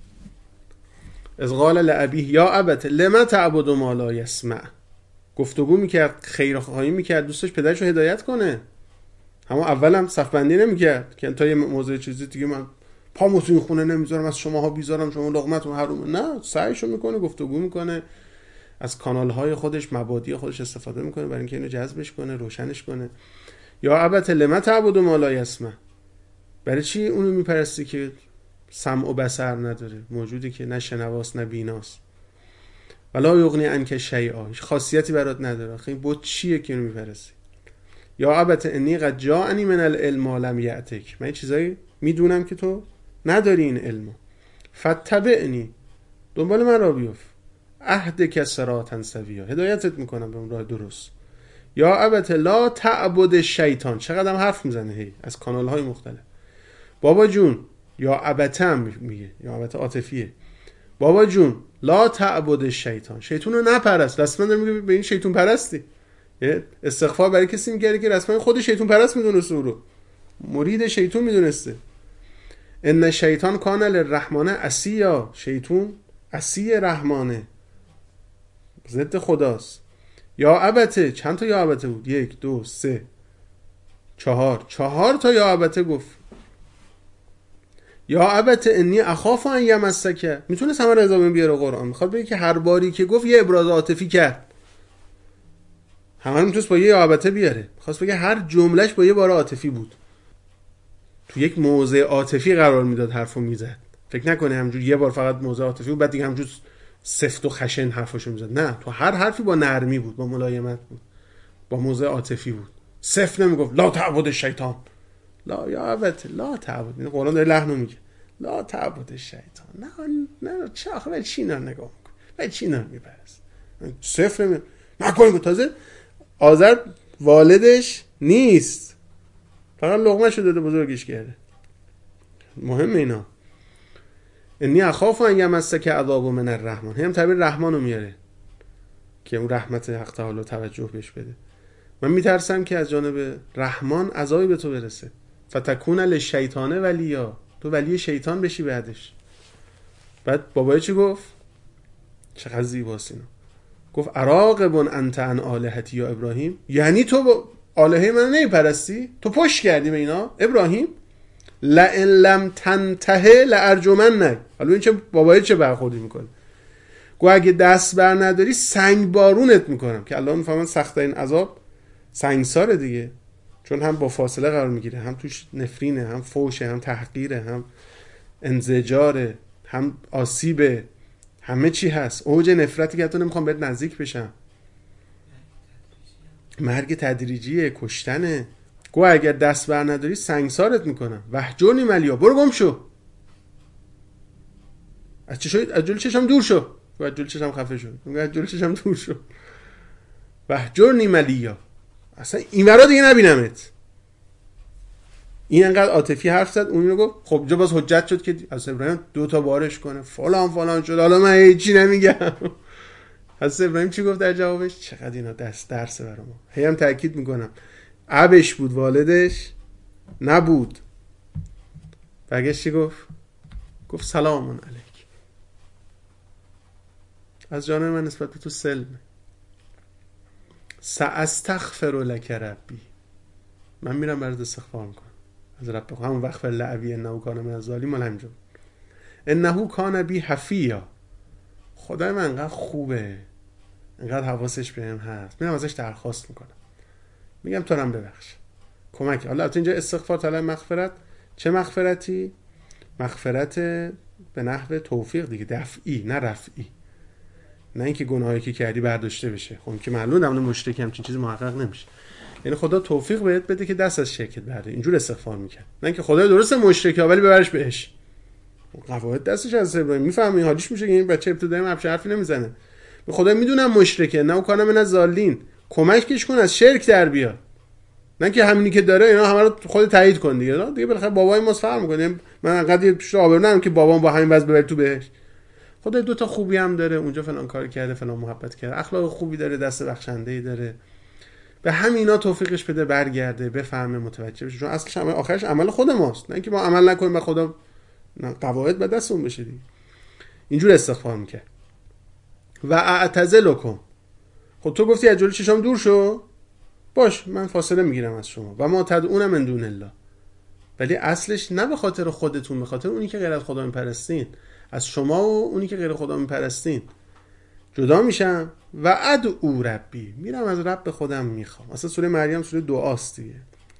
از قال لابیه یا ابت لما تعبد ما لا یسمع، گفتگو میکرد، خیرخواهی میکرد، دوستش پدرشو هدایت کنه. اما اولم صف بندی نمیکرد که تا یه موضوع چیزی دیگه من پامو تو این خونه نمیذارم، از شماها بیزارم، شما لقمتون حرومه. نه، سعیشو میکنه، گفتگو میکنه، از کانالهای خودش، مبادی خودش استفاده میکنه برای اینکه اینو جذبش کنه، روشنش کنه. یا ابت لما تعبد ما لا یسمع، برای چی اونو میپرستی که سمع و بصر نداره، موجودی که نه شنواست نه بیناست، ولا یغنی عنک شیئا، خاصیتی برات نداره، آخه این بت چیه که اینو میپرستی؟ یا ابت انی قد جاءنی من العلم ما لم یأتک، من چیزایی میدونم که تو نداری این علمو، فتبعنی، دنبال من را بیفت، اهدک صراطا سویا، هدایتت میکنم به اون راه درست. یا ابت لا تعبد شیطان، چقدر هم حرف میزنه هی از کانال های مختلف. بابا جون، یا ابتم میگه، یا ابت عاطفیه، بابا جون لا تعبد شیطان، شیطون رو نپرست. رسما داره میگه به این شیطون پرستی، استغفار برای کسی میگه که رسما خود شیطون پرست میدونسته، او رو مرید شیطون میدونسته. ان شیطان کان للرحمن عصیا، شیطون عصی رحمانه، ضد خداست. یا ابته، چند تا یا ابته بود؟ یک دو سه چهار چهار تا یا ابته گفت. یا ابته انی اخاف ان یمسک، میتونه همه رو اضافه بیاره قرآن، میخواد بگه که هر باری که گفت یه ابراز عاطفی کرد، همه رو میتونست با یه یا ابته بیاره، میخواست بگه هر جملهش با یه بار عاطفی بود، تو یک موضع عاطفی قرار میداد حرفو میزد. فکر نکنه همونجوری یه بار فقط موضع عاطفی بود بعد دیگه همونجوری سفت و خشن حرفاشو میزد، نه، تو هر حرفی با نرمی بود، با ملایمت بود، با موضع عاطفی بود. سفت نمیگفت لا تعبد شیطان، لا یا ابت لا تعبد، این قرآن داره لحنو میگه لا تعبد شیطان، نه نه چه آخه به چی اینا نگاه میکنه، به چی اینا میپرست، سفت نمی نکنیم. تازه آذر والدش نیست، فقط لقمه‌شو داده بزرگش کرده. مهم اینا. انی اخاف ان یمسک عذاب من الرحمن، هم تعبیر رحمانو میاره که اون رحمت حق تعالی توجه بهش بده. من میترسم که از جانب رحمان عذابی به تو برسه، فتکون للشیطان ولیا، تو ولی شیطان بشی بعدش. بعد بابای چی گفت؟ چقدر زیباست اینا. گفت اراغب انت عن آلهتی یا ابراهیم، یعنی تو با آلهه من نمیپرستی؟ تو پشت کردی به اینا ابراهیم؟ لئن لم تنته لارجمنک. حالا این چه بابای چه برخوردی میکنه؟ گو اگه دست بر نداری سنگ بارونت میکنم، که الله میفهمن سخت این عذاب سنگساره دیگه، چون هم با فاصله قرار میگیره، هم توش نفرینه، هم فوشه، هم تحقیره، هم انزجاره، هم آسیبه، همه چی هست، اوج نفرتی که حتی نمیخوام بهت نزدیک بشم، مرگ تدریجیه، کشتنه. گو اگر دست بر نداری سنگسارت میکنم، وحجرنی ملیا، برو گم شو، از چه شوید از جلوی چشم دور شو، و جلوی چشم خفه شد، و جلوی چشم دور شد. وهجرنی ملیا، اصلا این ورا دیگه نبینمت. این انقدر عاطفی حرف زد، اون اینو گفت. خب جا باز حجت شد که حضرت ابراهیم دو تا بارش کنه فلان فلان شد. حالا من هیچی نمیگم. حضرت ابراهیم چی گفت در جوابش؟ چقدر اینا دست درس برام. هی هم تاکید میکنم ابش بود، والدش نبود. برگشت چی گفت؟ گفت سلامون علیک، از جانب من نسبت به تو سلمه. ساستغفر لک ربی، من میرم برات استغفار میکنم از رب. همون وقت لعبی انه کان من الظالمین مال همینجا. انه کان بی حفیا، خدای من انقدر خوبه، انقدر حواسش بهم هست، میرم ازش درخواست میکنم، میگم تو رم ببخش، کمک. حالا البته اینجا استغفار طلب مغفرت، چه مغفرتی؟ مغفرت به نحو توفیق دیگه، دفعی نه رفعی، نه اینکه گناهی که کردی برداشته بشه. خب که معلومه در مورد مشرک همچین چیزی محقق نمیشه. یعنی خدا توفیق بهت بده که دست از شرکت برده. اینجور استغفار میکنه، نه اینکه خدا درسته مشرکه ولی ببرش بهش. قواعد دستش از ابراهیم میفهمه، این حالیش میشه که این بچه ابتدایی همش حرفی نمیزنه. به خدا میدونم مشرکه، نه کانم من زالین، کمکش کن از شرک در بیاد، نه که همینی که داره اینا همه رو خود تایید کن دیگه. دیگه بالاخره بابای ما فرق میکنه. من انقدر پیش آبرو ندارم که بابام با همین وضع ببر تو بهش. خدا دو تا خوبی هم داره، اونجا فلان کار کرده، فلان محبت کرده، اخلاق خوبی داره، دست بخشنده‌ای داره. به همینا توفیقش بده برگرده، بفهمه، متوجه بشه، چون اصلش عمل آخرش عمل خود ماست، نه اینکه ما عمل نکنیم به خدا قواعد به دستمون بشه دیگه. اینجور استغفار میکنه. و اعتزلکم، خب تو گفتی از جلوی چشام دور شو، باش من فاصله میگیرم از شما. و ما تدعون من دون الله، ولی اصلش نه به خاطر خودتون، به خاطر اونی که غیر از خدا میپرستین، از شما و اونی که غیر خدا میپرستین جدا میشم. و ادعو ربی، میرم از رب خودم میخوام. اصلا سوره مریم سوره دعاست دیگه،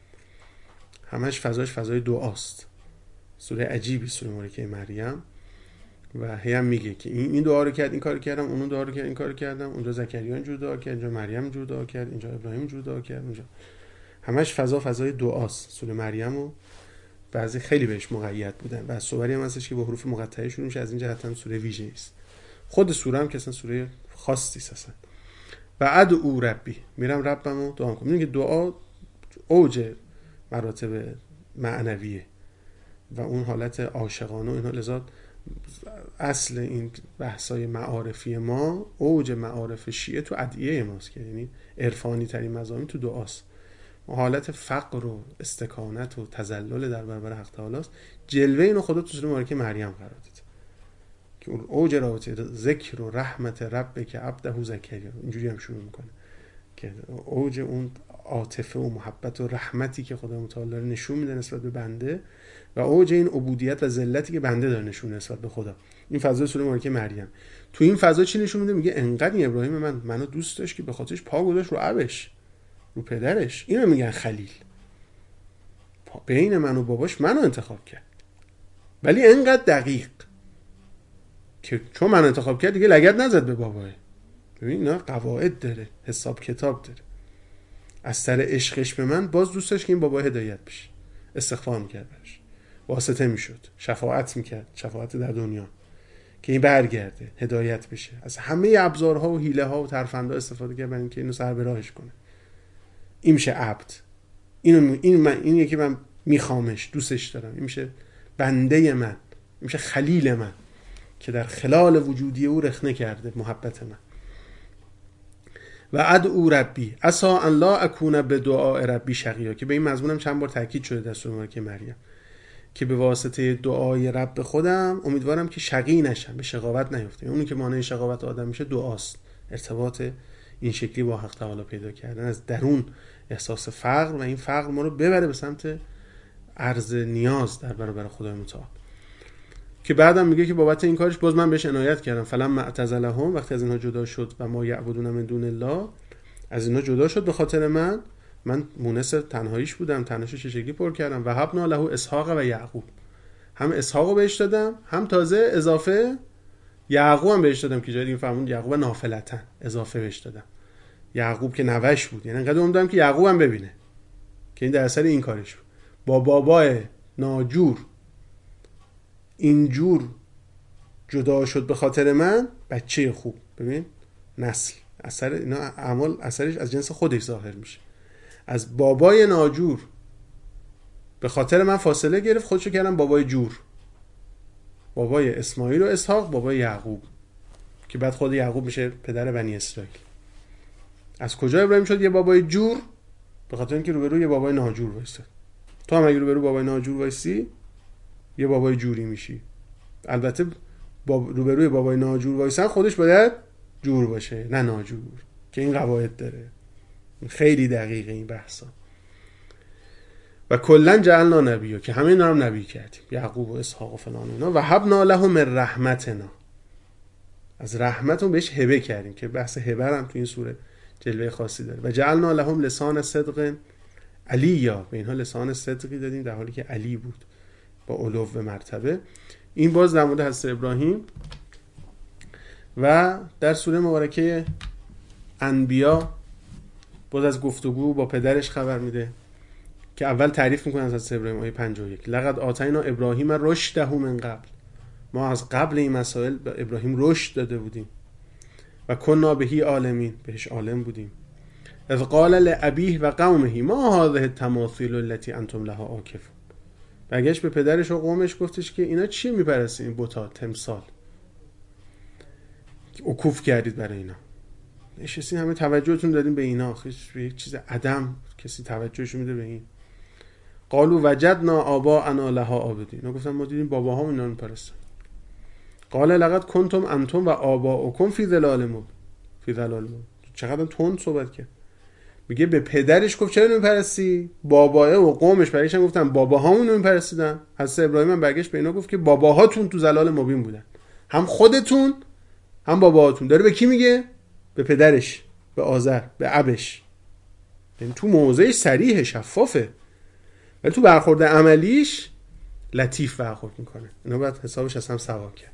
همش فضاش فضای دعاست. سوره عجیبی سوره مبارکه مریم. و هی هم میگه که این این دعا رو کرد، این کارو کردم، اون دعا رو کرد، این کارو کردم، اونجا زکریا اینجور دعا کرد، اینجا مریم اینجور دعا کرد، اینجا ابراهیم اینجور دعا کرد، اونجا همش فضا فضای دعاست. سوره مریم و بعضی خیلی بهش مقید بودن و سوری هم هستش که با حروف مقطعه شروع میشه، از این جهت هم سوره ویژه‌ای است. خود سوره هم که اصلا سوره خاصی است اصلا. و ادعو ربی، میرم ربمو دعا میکنم. میگه دعا اوج مراتب معنویه و اون حالت عاشقانه و اینا. لذا اصل این بحثای معارفی ما، اوج معارف شیعه تو ادعیه ماست که یعنی عرفانی ترین مضامین تو دعاست. حالت فقر و استکانت و تذلل در برابر حق تعالی است. جلوه اینو خدا تو سوره مبارکه مریم قرار داد که اون اوج رابطه ذکر و رحمت ربک عبده زکریا، اینجوری هم شروع میکنه که اوج اون عاطفه و محبت و رحمتی که خدا متعال داره نشون میده نسبت به بنده و اوج این عبودیت و ذلتی که بنده داره نشون نسبت به خدا. این فضای سوره مبارکه مریم. تو این فضا چی نشون میده؟ میگه انقدر ابراهیم من منو دوست داشت که به خاطرش پا گذاشت رو ابش، رو پدرش. اینو میگن خلیل. بین من و باباش منو انتخاب کرد، ولی انقدر دقیق که چون من انتخاب کرد دیگه لگد نزد به باباه. ببین اینا قواعد داره، حساب کتاب داره. از سر عشقش به من باز دوست داشت که این بابا هدایت بشه، استغفار میکرد براش، واسطه میشد، شفاعت میکرد، شفاعت در دنیا که این برگرده، هدایت بشه. از همه ابزارها و حیله ها و ترفندها استفاده کرد برای اینکه اینو سر به راهش کنه. این میشه عبد. اینو این من این یکی من میخوامش، دوستش دارم. این میشه بنده من، این میشه خلیل من که در خلال وجودی او رخنه کرده محبت من. و ادعو ربی عسى ان لا اکون بدعاء ربی شقیا، که به این مضمونم چند بار تاکید شده در سوره مبارکه مریم که به واسطه دعای رب خودم امیدوارم که شقی نشم، به شقاوت نیفتم. اونی که مانع شقاوت آدم میشه دعاست، ارتباط این شکلی با حق تعالی پیدا کردن، از درون احساس فقر و این فقر ما رو ببره به سمت عرض نیاز در برابر خدای متعال. که بعدم میگه که بابت این کارش باز من بهش عنایت کردم. فلما اعتزلهم، وقتی از اینها جدا شد و ما یعبدون من دون الله، از اینها جدا شد به خاطر من، من مونس تنهاییش بودم، تنهاییشو چه شکلی پر کردم. و هبنا له اسحاق و یعقوب، هم اسحاقو بهش دادم، هم تازه اضافه یعقوب هم بهش دادم که جای این فرمون یعقوب نافلتن اضافه بهش دادم. یعقوب که نوش بود، یعنی انقدر امیدوارم که یعقوب هم ببینه که این در اثر این کارش بود. با بابای ناجور اینجور جدا شد به خاطر من، بچه خوب. ببین نسل، اثر اینا اعمال اثرش از جنس خودش ظاهر میشه. از بابای ناجور به خاطر من فاصله گرفت، خودشو کردم بابای جور، بابای اسماعیل و اسحاق، بابای یعقوب، که بعد خود یعقوب میشه پدر بنی اسرائیل. از کجا ابراهیم شد یه بابای جور؟ به خاطر اینکه روبروی یه بابای ناجور وایسه. تو هم اگه روبروی بابای ناجور وایسی یه بابای جوری میشی. البته باب... روبروی بابای ناجور وایسن خودش باید جور باشه نه ناجور، که این قواعد داره. خیلی دقیقه این بحثا. و کلا جعلنا نبیو، که همه اینا هم نبی کردیم، یعقوب و اسحاق و فلان اینا. و هبنا لهم من رحمتنا، از رحمتون بهش هبه کردیم، که بحث هبه هم تو این سوره جلوه خاصی داره. و جعلنا لهم لسان صدق علیا، به اینها لسان صدقی دادیم در حالی که علی بود با علو و مرتبه. این باز در مورد حضرت ابراهیم. و در سوره مبارکه انبیا باز از گفتگو با پدرش خبر میده، که اول تعریف میکنه از حضرت ابراهیم آیه پنجاه و یک، لقد آتینا ابراهیم رشده من قبل، ما از قبل این مسائل به ابراهیم رشد داده بودیم. و کنا بهی عالمین، بهش عالم بودیم. اذ قال لابیه و قومه ما هذه التماثیل التي انتم لها عاکفون، برگشت به پدرش و قومش گفتش که اینا چی میپرستین؟ این بتا، تمثال، عکوف کردید برای اینا، نشستین همه توجهتون دادین به اینا، به یک چیز عدم کسی توجهش میده به این. قالوا وجدنا آباءنا لها عابدین، اینا گفتن ما دیدیم باباهامون اینا رو میپرستن. قال لقد کنتم انتم و آباؤکم فی ضلال مبین، فی ضلال مبین. چقدر تند صحبت کرد. میگه به پدرش گفت چرا میپرستی؟ باباه و قومش برایش هم گفتن باباهامون رو میپرستیدن. حضرت ابراهیم هم برگشت به اینا گفت که باباهاتون تو ضلال مبین بودن، هم خودتون هم باباهاتون. داره به کی میگه؟ به پدرش، به آزر، به ابش. یعنی تو موضعش صریح، شفافه، ولی تو برخورد عملیش لطیف برخورد میکنه. اینا باید حسابش از هم سوا کرد.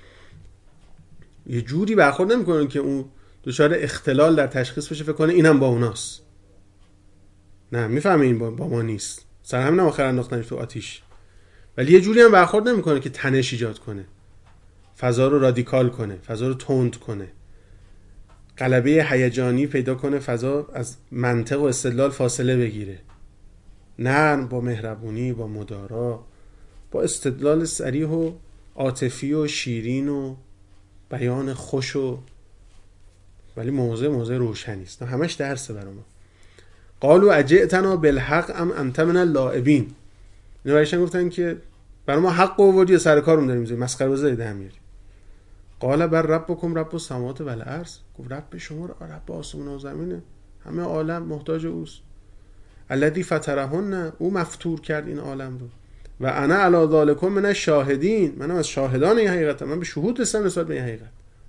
یه جوری برخورد نمیکنه که اون دچار اختلال در تشخیص بشه، فکر کنه اینم با اوناست. نه، میفهمه این با, با ما نیست، سر همین هم آخر انداختنش تو آتیش. ولی یه جوری هم برخورد نمیکنه که تنش ایجاد کنه، فضا رو رادیکال کنه، فضا رو تند کنه، غلبه هیجانی پیدا کنه، فضا از منطق و استدلال فاصله بگیره. نرم، با مهربونی، با مدارا، با استدلال صریح و عاطفی و شیرین و بیان خوش و ولی موضوع موضوع روشنی است. همش درسه برای ما. قالوا اجئتنا بالحق ام انت من اللاعبین، اینا برایشون گفتن که برای ما حق آوردی یا سر کارمون داریم میذاری، مسخره بازی در میاری. قال بر ربکم رب السماوات و الارض، گفت رب شما رب آسمان و زمینه، همه عالم محتاج اوست. الذی فطرهن، او مفطور کرد این عالم رو. و انا علی ذالکم من الشاهدین، منم از شاهدان این حقیقتم، من به شهود هستم نسبت به این حقیقت.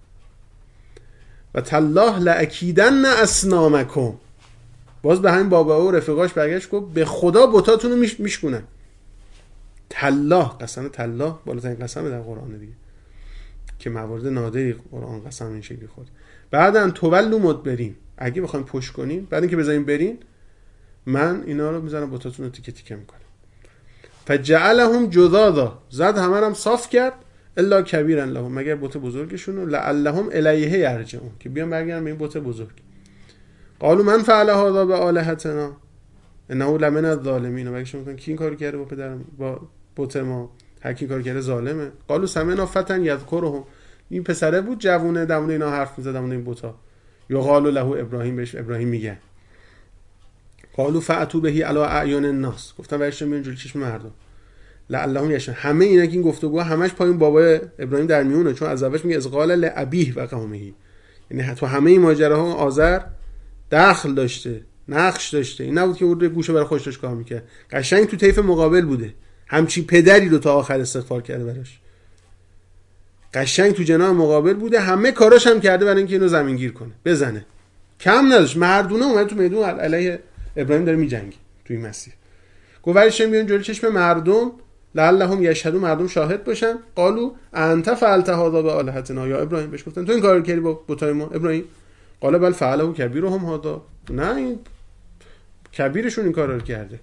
و تالله لاکیدن اصنامکم، باز به همین بابا و رفیقاش برگشت گفت به خدا بتاتون رو میش میشکنن. تالله، قسم تالله بالاترین قسم در قرآن دیگه، که موارد نادری قرآن قسم این شکلی خورد. بعدن تولوا مدبرین، اگه بخوایم پشت کنین، بعد اینکه بذارین برین، من اینا رو میذارم بتاتون رو تیکه تیکه میکنم. فجعلهم جذاذا، زد همه رو هم صاف کرد، الا کبیرا لهم، مگر بت بزرگشون رو، لعلهم الیه یرجعون، که بیان برگردن به این بت بزرگ. قالوا من فعل هذا بالهتنا انه لمن الظالمین، مگه میگن کی این کارو کرده با پدرم، با بت ما، هر کی این کارو کرده ظالمه. قالوا سمعنا فتى یذکرهم، این پسره بود جوونه دمون اینا حرف میزد، دمون این بتا. یقال له ابراهیم، بهش ابراهیم میگه. قالوا فاتوا به علی اعین الناس، گفتن برش میون جلوی چشم مردم. لعلهم یشن، همه اینا که این گفتگو همش پایین بابا ابراهیم در میونه، چون از اولش میگه از قال لابیه و قومه، یعنی تو همه این ماجراها آذر دخل داشته، نقش داشته. این نبود که اون گوشه برای خودش کار میکرد، قشنگ تو طیف مقابل بوده، همچی پدری رو تا آخر استغفار کرده براش، قشنگ تو جناح مقابل بوده، همه کاراش هم کرده برای اینکه اینو زمینگیر کنه، بزنه، کم نداشت. مردونه اومد تو میدون علیه ابراهیم داره میجنگه تو این مسیر. گوورش میون جلوی چشم مردم، لعلهم یشهدون، مردم شاهد باشن. قالوا انت فعلت هذا بالهتنا یا ابراهیم، بهش گفتن تو این کارو کردی با بتای ما ابراهیم. قال بل فعله کبیرهم هذا، نه این کبیرشون این کارو کرده.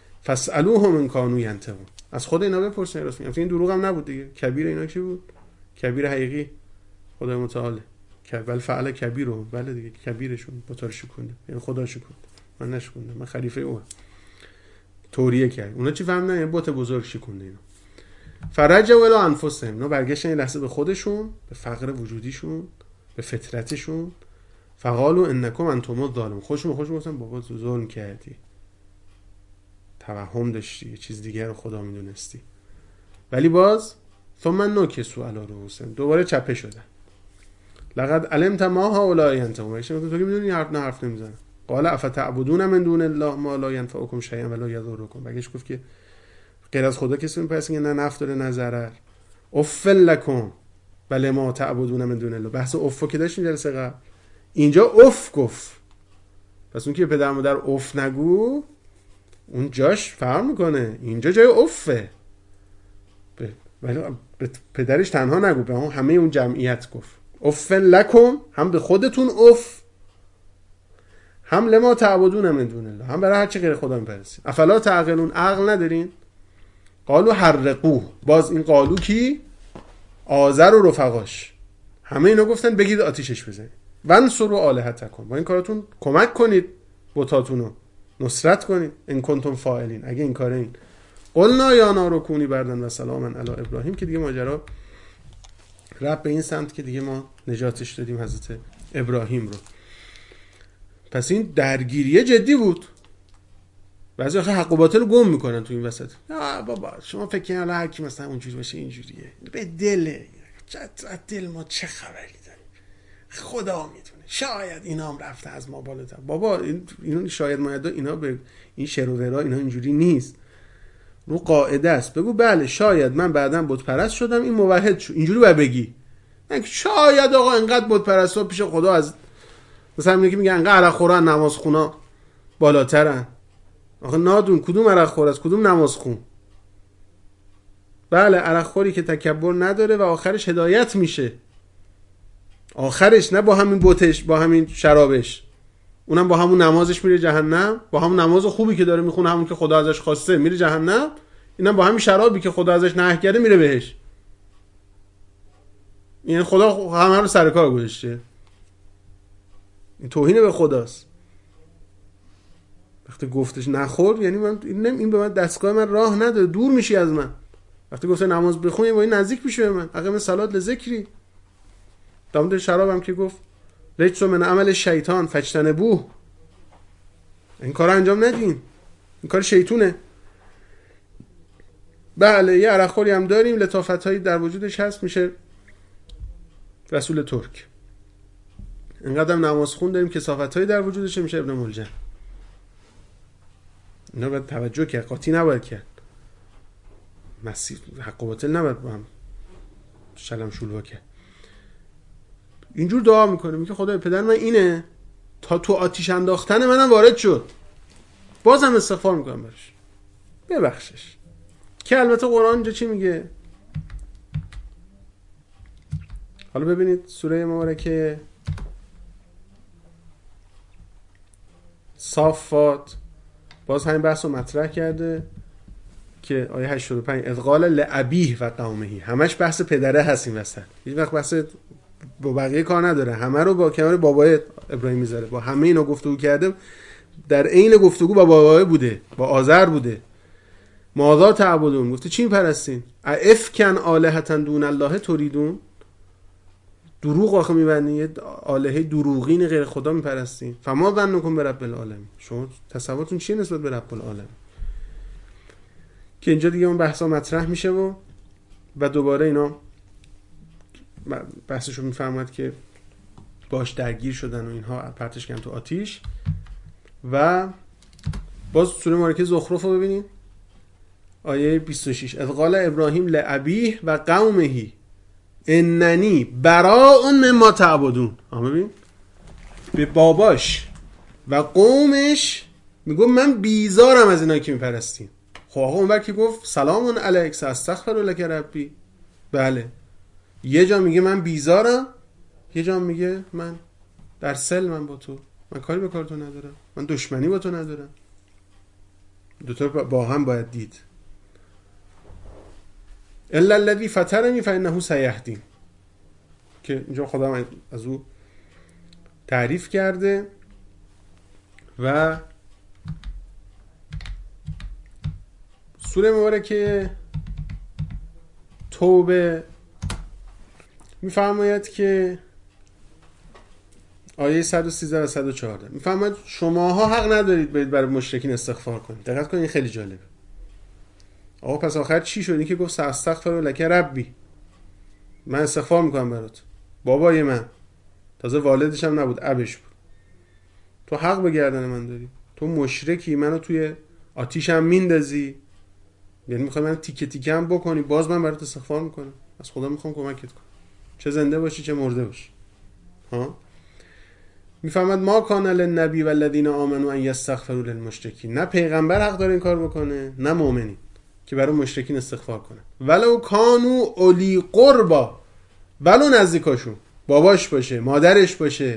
فاسالوهم ان كانوا ينطقون، از خود اینا بپرسین راست میگن، این دروغ هم نبود دیگه. کبیر اینا کی بود؟ کبیر حقیقی خدای متعاله، بل فعل کبیرو، بله دیگه کبیرشون بتار شکونده، یعنی خدا شکونده، من نشکونده، من خلیفه اوه توریه کرد. اونا چی فهمیدن؟ یعنی بت بزرگ شکونده اینا. فرجعوا الی انفسهم، اینا برگشتن این لحظه به خودشون، به فقر وجودیشون، به فطرتشون. فقالوا انکم انتم الظالمون، خودشون به خودشون گفتن بابا تو ظلم کردی، توهم داشتی، یه چیز دیگه رو خدا میدونستی. ولی باز ثم نکسوا علی رؤوسهم، دوباره چپه شدن. لقد علمت ما هؤلاء ينطقون، تو که میدونی حرف نه حرف نمیزنن. قال افتعبدون من دون الله ما لا ينفعكم شيئا ولا يضركم، بگش گفت که غیر از خدا کسی میپرسین که نه نفع داره نه ضرر. اف لکم بل ما تعبدون من دون الله، بحث افو که داشتیم جلسه قبل، اینجا اف گفت. پس اون که پدر مادر اف نگو اون جاش فرق میکنه، اینجا جای افه، ولی به پدرش تنها نگو، به همه اون جمعیت گفت. اف لکم، هم به خودتون اف، هم لما تعبدون من دون الله، هم برای هر چی غیر خدا میپرسید. افلا تعقلون، عقل ندارین؟ قالو حرقوه، باز این قالو کی؟ آذر و رفقاش، همه اینا گفتن بگید آتیشش بزنید. وانصروا آلهتکم، با این کاراتون کمک کنید بتاتونو، نصرت کنید. ان کنتم فاعلین، اگه این کاره این. قلنا یا نار کونی بردن و سلاما علی ابراهیم، که دیگه ماجرا رب به این سمت که دیگه ما نجاتش دادیم حضرت ابراهیم رو. پس این درگیریه جدی بود. بعضی وقتا حق و باطل رو گم میکنن تو این وسط. آ بابا شما فکر کنید هر کی مثلا اونجوری باشه اینجوریه، به دل چت دل ما چه خبری داریم، خدا میدونه، شاید اینا هم رفته از ما بالاتر. بابا این اینو شاید ما اینا به این شر و ورا اینا اینجوری نیست، رو قاعده است. بگو بله شاید من بعداً بت پرست شدم، این موحد شد، اینجوری باید بگی. نه شاید آقا انقدر بت پرستا پیش خدا از مثلا میگه میگه انقدر عرق خورن نماز خونا بالاترن. آخه نادون کدوم عرق خور است کدوم نماز خون؟ بله عرق خوری که تکبر نداره و آخرش هدایت میشه، آخرش نه با همین بتش با همین شرابش، اونم با همون نمازش میره جهنم، با همون نماز خوبی که داره میخونه همون که خدا ازش خواسته میره جهنم، اینم با همین شرابی که خدا ازش نهی کرده میره بهش. یعنی خدا همه رو سر کار گذاشته. این توهین به خداست. وقتی گفتش نخور یعنی من این به من دستگاه من راه نداره، دور میشی از من. وقتی گفته نماز بخونی با این نزدیک میشه به من، اقیم صلات لذکری. دامد شرابم که گفت رجس من عمل شیطان فاجتنبوه، این کار انجام ندین، این کار شیطونه. بله یه عرق خوری هم داریم، لطافتایی در وجودش هست، میشه رسول ترک. اینقدر هم نماز خون داریم که صافتایی در وجودش میشه ابن ملجم. اینا باید توجه کرد، قاطی نباید کرد، مسیح حق و باطل نباید با هم شلم شلوه کرد. اینجور دعا میکنه، میگه خدای پدر من اینه، تا تو آتیش انداختن منم وارد شد، بازم استغفار میکنم براش، ببخشش. که البته قرآن اینجا چی میگه؟ حالا ببینید سوره مبارکه صافات باز همین بحث رو مطرح کرده که آیه هشتاد و پنج اذ قال لابیه و قومه، همش بحث پدره هست این وسط، هیچ وقت بحث با بقیه کار نداره، همه رو با کنار بابای ابراهیم میذاره، با همه اینا گفتگو کرده، در عین گفتگو با بابای بوده، با آذر بوده. ماذا تعبدون، گفته چی میپرستین؟ افکن آلهة دون الله تریدون، دروغ آخه میبندین، یه آلهه دروغین غیر خدا میپرستین. فما ظنکم برب العالمین، شما تصورتون چیه نسبت به رب العالمین؟ که اینجا دیگه اون بحثا مطرح میشه و و دوباره اینا بحثشو میفهمد که باش درگیر شدن و اینها پرتش کردن تو آتیش. و باز سوره مبارکه زخرف رو ببینید آیه بیست و شش اذ قال ابراهیم لابیه و قومه اننی براء مما تعبدون. ببین به باباش و قومش میگه من بیزارم از اینا که میپرستین. خب آقا اون وقت که گفت سلام علیک استغفر لک ربی، بله یه جا میگه من بیزارم، یه جا میگه من در سلمم با تو، من کاری به کار تو ندارم، من دشمنی با تو ندارم. دوتا با هم باید دید. الا الذی فطرنی فانه سیهدین، که اینجا خدا از او تعریف کرده. و سوره مبارکه توبه میفرماید که آیه صد و سیزده و صد و چهارده میفرماید شماها حق ندارید برید برای مشرکین استغفار کنید. دقت کنید، خیلی جالبه. آقا پس آخر چی شد؟ این که گفت استغفر لک ربی، من استغفار میکنم برات، بابای من، تازه والدش هم نبود، ابش بود. تو حق به گردن من داری، تو مشرکی، منو توی آتیش هم میندازی، یعنی میخوای من تیکه تیکه هم بکنی، باز من برات استغفار میکنم. از خدا میخوام کمکت کنم، چه زنده باشی چه مرده باشی. ها میفهمد ما کان للنبی والذین آمنوا ان یستغفروا للمشرکین، نه پیغمبر حق داره این کار بکنه نه مؤمنین که برای مشرکین استغفار کنه. ولو کانوا اولی قربا، ولو نزدیکاشون، باباش باشه، مادرش باشه،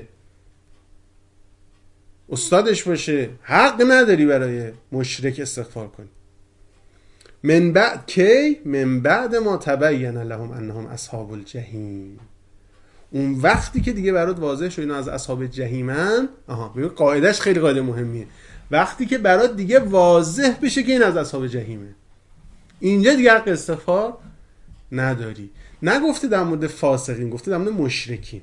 استادش باشه، حق نداری برای مشرک استغفار کنی. من بعد کی؟ من بعد ما تبین لهم انهم اصحاب الجحیم، اون وقتی که دیگه برات واضح شد اینا از اصحاب جهیمن. آها ببین قاعدهش خیلی قاعده مهمیه. وقتی که برات دیگه واضح بشه که این از اصحاب جهیمه، اینجا دیگه حق استغفار نداری. نگفته در مورد فاسقین، گفته در مورد مشرکین.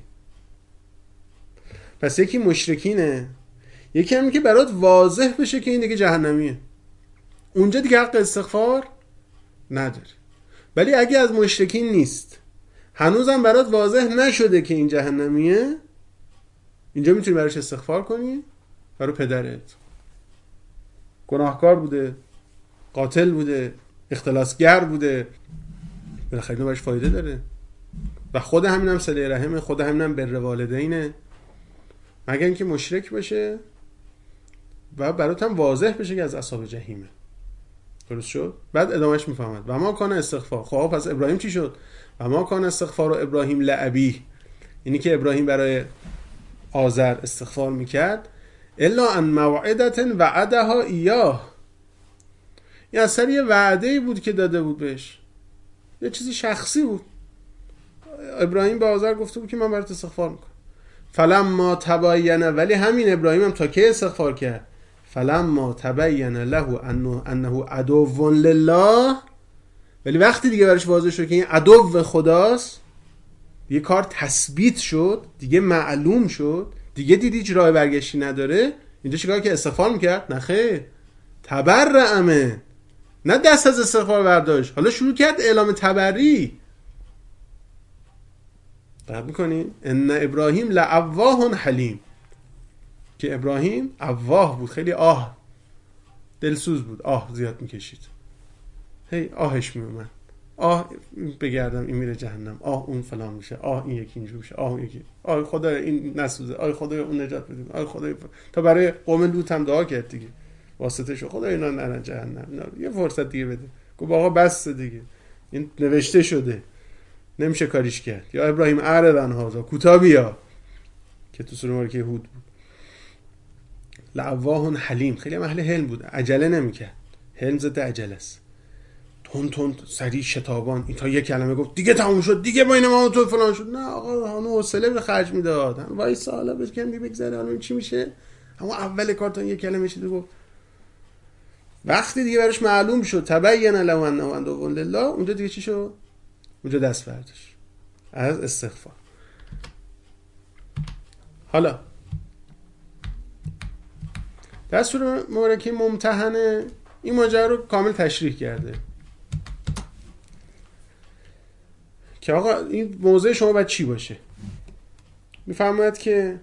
پس یکی مشرکینه، یکی هم که برات واضح بشه که این دیگه جهنمیه، اونجا دیگه حق استغفار نداری. ولی اگه از مشرکین نیست، هنوزم برات واضح نشده که این جهنمیه، اینجا میتونی براش استغفار کنی. برای پدرت، گناهکار بوده، قاتل بوده، اختلاسگر بوده، بالاخره اینو براش فایده داره. و خود همینم صله رحمه، خود همینم بر والدینه، مگر اینکه مشرک باشه و برات هم واضح بشه که از اصحاب جهیمه. درست شد؟ بعد ادامهش میفهمد و ما کان استغفار. خب پس ابراهیم چی شد؟ و ما کان استغفار و ابراهیم لابیه، اینی که ابراهیم برای آزر استغفار میکرد، الا ان موعدت وعدها ایاه، این اثر یه وعده‌ای بود که داده بود بهش، یه چیزی شخصی بود. ابراهیم به آزر گفته بود که من برات استغفار میکنم. فلما تبین، ولی همین ابراهیم هم تا که استغفار کرد، فلما تبین له انه انه عدو لله، ولی وقتی دیگه براش واضح شد که این عدو خداست، یه کار تثبیت شد، دیگه معلوم شد، دیگه دیدی هیچ راه برگشتی نداره، اینجا چیکار که استغفار میکرد؟ نه خیر، تبرئه، نه دست از استغفار برداشت، حالا شروع کرد اعلام تبری. دقت میکنین؟ ان ابراهیم لأواه حلیم، که ابراهیم اواه بود، خیلی آه دلسوز بود، آه زیاد میکشید، هی آهش میومد، آه بگردم این میره جهنم، آه اون فلان میشه، آه این یکی اینجور میشه، آه اون یکی، آه خدا این نسوزه، آه خدا اون نجات بده، آه خدا تا برای قوم لوط هم دعا کرد دیگه، واسطه شو خدا اینا نرن جهنم، اینا یه فرصت دیگه بده. گفت آقا بس دیگه، این نوشته شده، نمیشه کاریش کرد. یا ابراهیم اعرض هذا، کوتاه بیا، که تو سوره مبارکه هود بود. لأواه حلیم، خیلی اهل حلم بود، عجله نمیکرد. حلم ضد عجله است، تون تون سریع شتابان. این تا یک کلمه گفت دیگه تموم شد، دیگه بین ما و تو فلان شد، نه آقا همون حوصله به خرج میداد، وای سالا بکن بگذره الان چی میشه. اما اول کار تا یک کلمه شد گفت، وقتی دیگه براش معلوم شد تبین له انه عدو لله، اونجا دیگه چی شد؟ اونجا دست برداشت از استغفار. حالا در سوره مبارکه ممتحنه این ماجرا رو کامل تشریح کرده که آقا این موضع شما باید چی باشه. میفرماید که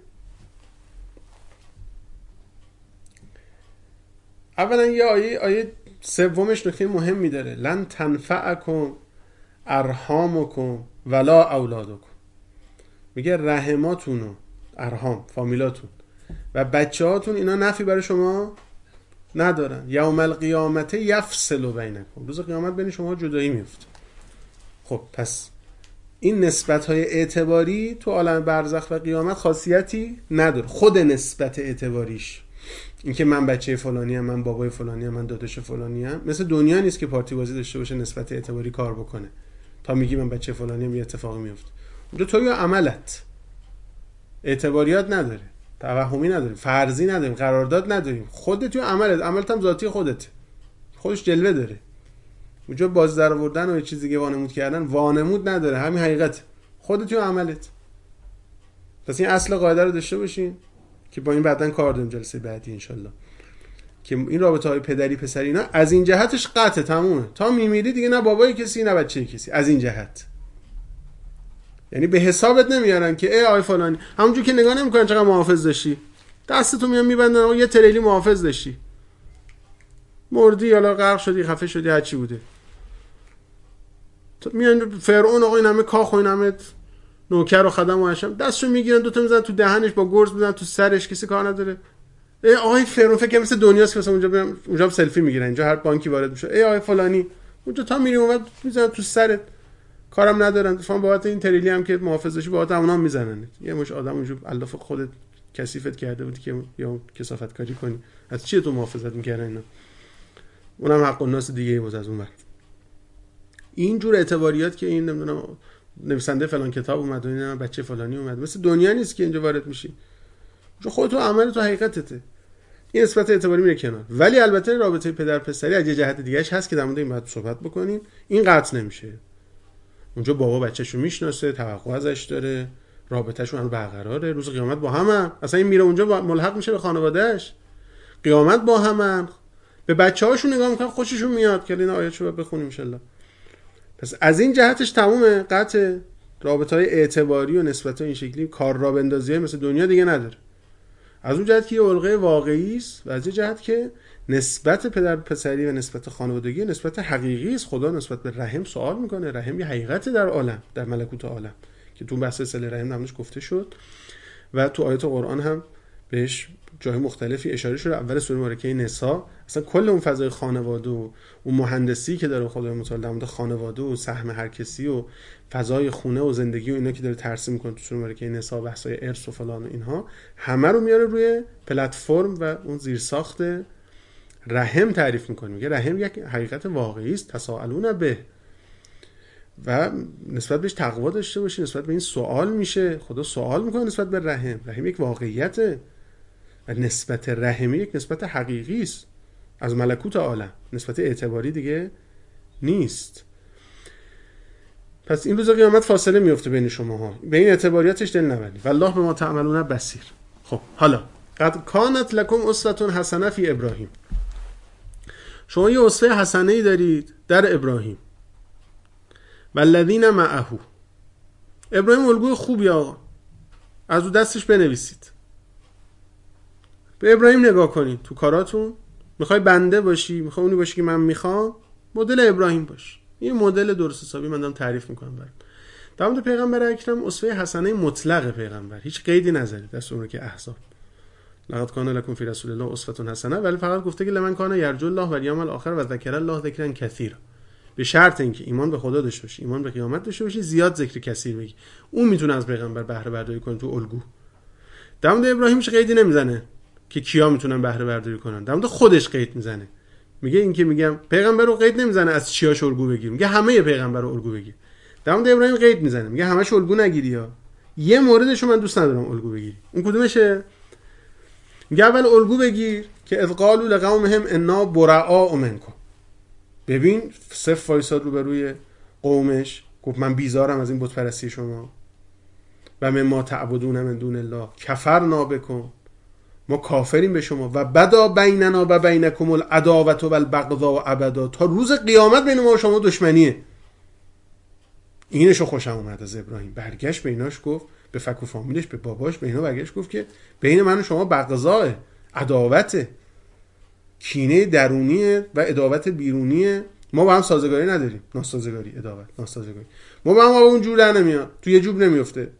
اولا یه آیه آیه سومش نکته مهمی داره، لن تنفعکم ارحامکم ولا اولادکم، میگه رحماتون و ارحام فامیلاتون و بچه هاتون اینا نفعی برای شما ندارن. یوم القیامت یفصل بینکم، روز قیامت بین شما جدایی میفته. خب پس این نسبت های اعتباری تو عالم برزخ و قیامت خاصیتی نداره، خود نسبت اعتباریش، اینکه من بچه فلانی ام، من بابای فلانی ام، من داداش فلانی ام، مثل دنیا نیست که پارتی بازی داشته باشه نسبت اعتباری کار بکنه تا میگی من بچه فلانی ام یه اتفاقی میفته. اونجا توی و عملت اعتباریات نداره، توهمی نداره، فرضی نداریم، قرارداد نداریم، خودت توی عملت، عملت هم ذاتی خودت، خودش جلوه داره. اونجا باز در آوردن و یه چیز دیگه وانمود کردن وانمود نداره، همین حقیقت، خودت توی عملت. پس این اصل قاعده رو داشته باشین که با این بعدن کار داریم جلسه بعدی انشالله، که این رابطه های پدری پسری اینا از این جهتش قطع تمومه، تا میمیری دیگه نه بابای کسی نه بچه کسی، از این جهت. یعنی به حسابت نمیارن که ای آی فلانی، همونجور که نگاه نمیکنن چقدر محافظ داشتی، دستتو میان میبندن یه تریلی محافظ داشتی، مردی یا غرق شدی خفه شدی هر چی بوده، میان فرعون آقا این همه کاخ و این همه نوکر و خدم و حشم دستشو میگیرن دوتا میزنن تو دهنش، با گرز میزنن تو سرش، کسی کار نداره. ای آقای فرعون فکر مثل دنیاست که مثلا اونجا برم اونجا سلفی میگیرن، اینجا هر بانکی وارد میشه ای آقای فلانی، اونجا تا میری اون وقت میزنن تو سرت، کارم ندارن. فهم بابت این تریلی هم که محافظشی بابت اونا میزنن. یه مش آدم اونجا الاف خودت کثیفت کرده بودی که یا کثافت کاری کنی، از چی تو محافظت میکردن اینا؟ اونم حق الناس دیگه بود از اون وقت. این جور اعتباریات که این نمیدونم نویسنده فلان کتاب اومد و اینا بچه فلانی اومد، مثل دنیا نیست که اینجا وارد میشی، چون خودت تو عمل تو حقیقتته. این نسبت اعتباری میره کنار. ولی البته رابطه پدر پسری از یه جهت دیگه‌اش هست که در مورد این بعد صحبت بکنیم. این قطع نمیشه. اونجا بابا بچه‌شو میشناسه، توقع ازش داره، رابطه‌شون هنوز برقراره، روز قیامت با همن. اصلا این میره اونجا ملحق میشه به خانواده‌اش، قیامت با همن، به بچه‌هاشون نگاه میکنن خوششون میاد که این آیاتشو بخونیم ان شاءالله. پس از این جهتش تمومه، قطع. رابطه‌های اعتباری و نسبت‌های این شکلی کار را بندازیه مثل دنیا دیگه نداره. از اون جهت که یه القه واقعی است و از این جهت که نسبت پدر پسری و نسبت خانوادگی نسبت حقیقی است. خدا نسبت به رحم سوال میکنه. رحم یه حقیقت در عالم، در ملکوت عالم که تو بحث صله رحم نامش گفته شد و تو آیات قرآن هم بهش جای مختلفی اشاره شده. اول سوره مبارکه نساء اصلا کل اون فضای خانواده و اون مهندسی که داره خدای متعال در مورد خانواده و سهم هر کسی و فضای خونه و زندگی و اینا که داره ترسیم میکنه تو سوره مبارکه نساء، بحثای ارث و فلان و اینها همه رو میاره روی پلتفرم و اون زیرساخت رحم تعریف میکنه. میگه رحم یک حقیقت واقعی است، تساءلون به، و نسبت بهش تقوا داشته باشی. نسبت به این سوال میشه، خدا سوال میکنه نسبت به رحم. رحم یک واقعیته و نسبت رحمی یک نسبت حقیقی است از ملکوت عالم، نسبت اعتباری دیگه نیست. پس این روز قیامت فاصله میفته بین شماها، به این اعتباریاتش دل نبرید. والله بما تعملون بصیر. خب حالا قد کانت لکم اسوة حسنه فی ابراهیم، شما یه اسوه حسنه ای دارید در ابراهیم. والذین معه، ابراهیم الگوی خوبی آقا، از او دستش بنویسید. به ابراهیم نگاه کنید تو کاراتون. میخوای بنده باشی، میخوای اونی باشی که من میخوام، مدل ابراهیم باش. این مدل درست حسابی من دارم تعریف میکنم برات. در مورد پیغمبر اکرم اسوه حسنه مطلق پیغمبر، هیچ قیدی نذارید در سوره که احزاب. لقد کان لکم فی رسول الله اسوة حسنه، ولی فقط گفته که لمن کان یرجو الله و الیوم الاخر و ذکر الله ذکرا کثیرا، به شرط اینکه ایمان به خدا داشته باشی، ایمان به قیامت داشته باشی، زیاد ذکر کثیر بگی. اون میتونه از پیغمبر بهره برداری کنه تو الگو. در مورد ابراهیم چه قیدی نمیزنه که کیا میتونن بهره برداری کنن، در مورد خودش قید میزنه. میگه این که میگم پیغمبر رو قید نمیزنه از چیاش الگو بگیر، میگه همه پیغمبر رو الگو بگیر. در مورد ابراهیم قید میزنه، میگه همش الگو نگیری ها، یه موردشو من دوست ندارم الگو بگیری. اون کدومشه؟ میگه اول الگو بگیر که اذ قالوا لقومهم انا براء منکم. ببین صف وایساد رو بروی قومش، گفت من بیزارم از این بت پرستی شما. و مما تعبدون من دون الله کفرنا بکم، ما کافریم به شما. و بدا بیننا و بینکم العداوة والبغضاء ابدا، تا روز قیامت بین ما و شما دشمنیه. اینشو خوشم اومد از ابراهیم. برگشت به ایناش گفت، به فک و فامیلش، به باباش، به اینا برگشت گفت که بین من و شما بغضاء، عداوته، کینه درونیه و عداوت بیرونیه. ما با هم سازگاری نداریم، ناسازگاری، عداوت، ناسازگاری. ما با هم اون جور در نمیاد، تو یه جوب نمیفته.